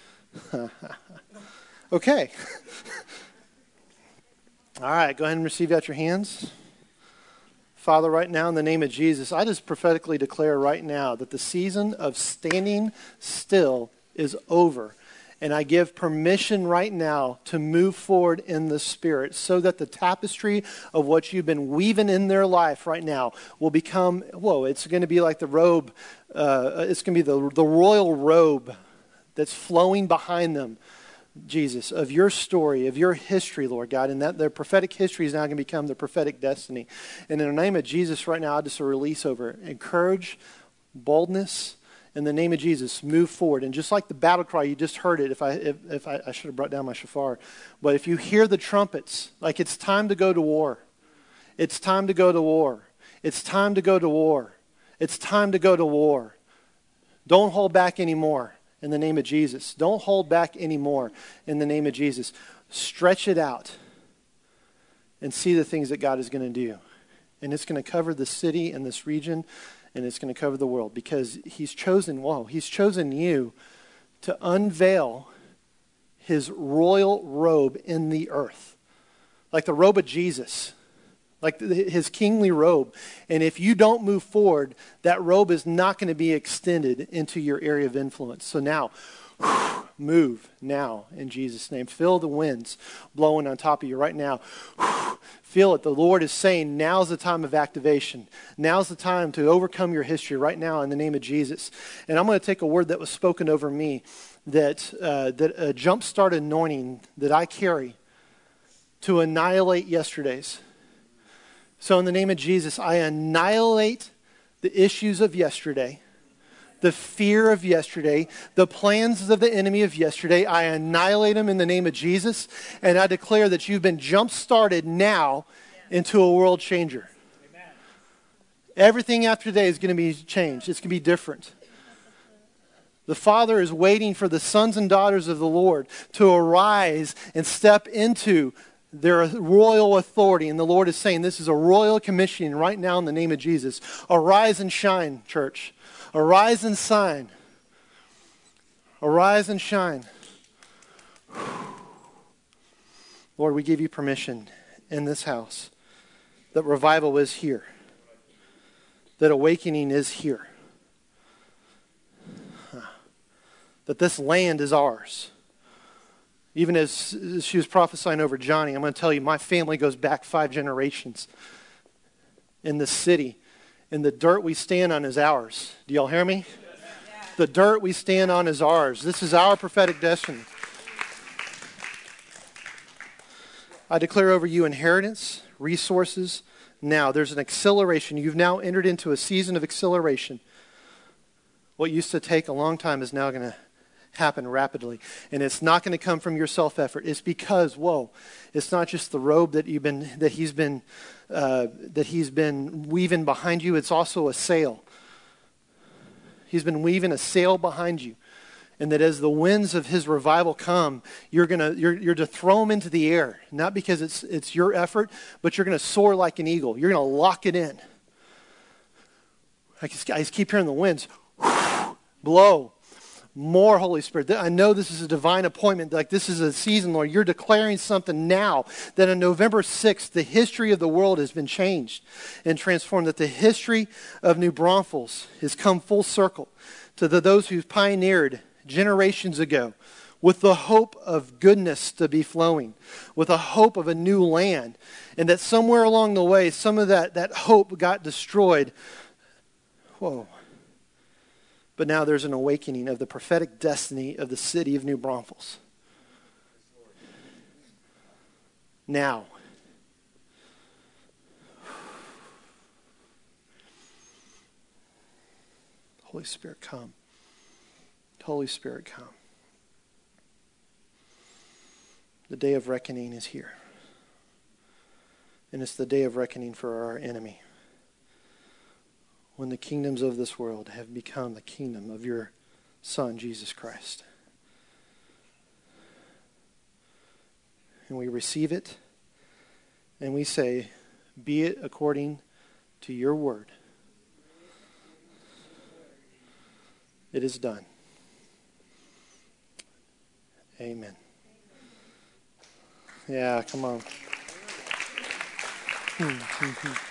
A: Okay. All right, go ahead and receive out your hands. Father, right now in the name of Jesus, I just prophetically declare right now that the season of standing still is over. And I give permission right now to move forward in the Spirit so that the tapestry of what you've been weaving in their life right now will become, whoa, it's going to be like the robe, uh, it's going to be the, the royal robe that's flowing behind them, Jesus, of your story, of your history, Lord God, and that their prophetic history is now going to become their prophetic destiny. And in the name of Jesus right now, I just release over encourage, boldness. In the name of Jesus, move forward. And just like the battle cry, you just heard it. If I if, if I, I should have brought down my shofar. But if you hear the trumpets, like it's time to go to war. It's time to go to war. It's time to go to war. It's time to go to war. Don't hold back anymore. In the name of Jesus. Don't hold back anymore in the name of Jesus. Stretch it out and see the things that God is going to do. And it's going to cover the city and this region, and it's going to cover the world because he's chosen, whoa, he's chosen you to unveil his royal robe in the earth. Like the robe of Jesus. Like his kingly robe. And if you don't move forward, that robe is not going to be extended into your area of influence. So now, move now in Jesus' name. Feel the winds blowing on top of you right now. Feel it. The Lord is saying now's the time of activation. Now's the time to overcome your history right now in the name of Jesus. And I'm going to take a word that was spoken over me, that, uh, that a jump-start anointing that I carry to annihilate yesterday's. So in the name of Jesus, I annihilate the issues of yesterday, the fear of yesterday, the plans of the enemy of yesterday. I annihilate them in the name of Jesus, and I declare that you've been jump-started now into a world changer. Amen. Everything after today is going to be changed. It's going to be different. The Father is waiting for the sons and daughters of the Lord to arise and step into their royal authority. And the Lord is saying this is a royal commissioning right now in the name of Jesus. Arise and shine, church. Arise and shine. Arise and shine. Lord, we give you permission in this house that revival is here. That awakening is here. That this land is ours. Even as she was prophesying over Johnny, I'm going to tell you, my family goes back five generations in this city. And the dirt we stand on is ours. Do y'all hear me? Yes. The dirt we stand on is ours. This is our prophetic destiny. I declare over you inheritance, resources. Now, there's an acceleration. You've now entered into a season of acceleration. What used to take a long time is now going to happen rapidly. And it's not going to come from your self-effort. It's because, whoa, it's not just the robe that you've been that he's been uh, that he's been weaving behind you. It's also a sail. He's been weaving a sail behind you. And that as the winds of his revival come, you're gonna you're you're to throw them into the air, not because it's it's your effort, but you're gonna soar like an eagle. You're gonna lock it in. I just, I just keep hearing the winds blow. More Holy Spirit. I know this is a divine appointment. Like this is a season, Lord. You're declaring something now that on November sixth, the history of the world has been changed and transformed. That the history of New Braunfels has come full circle to the, those who pioneered generations ago with the hope of goodness to be flowing, with a hope of a new land. And that somewhere along the way, some of that, that hope got destroyed. Whoa. But now there's an awakening of the prophetic destiny of the city of New Braunfels. Now. Holy Spirit, come. Holy Spirit, come. The day of reckoning is here. And it's the day of reckoning for our enemy. When the kingdoms of this world have become the kingdom of your Son, Jesus Christ. And we receive it, and we say, be it according to your word. It is done. Amen. Yeah, come on.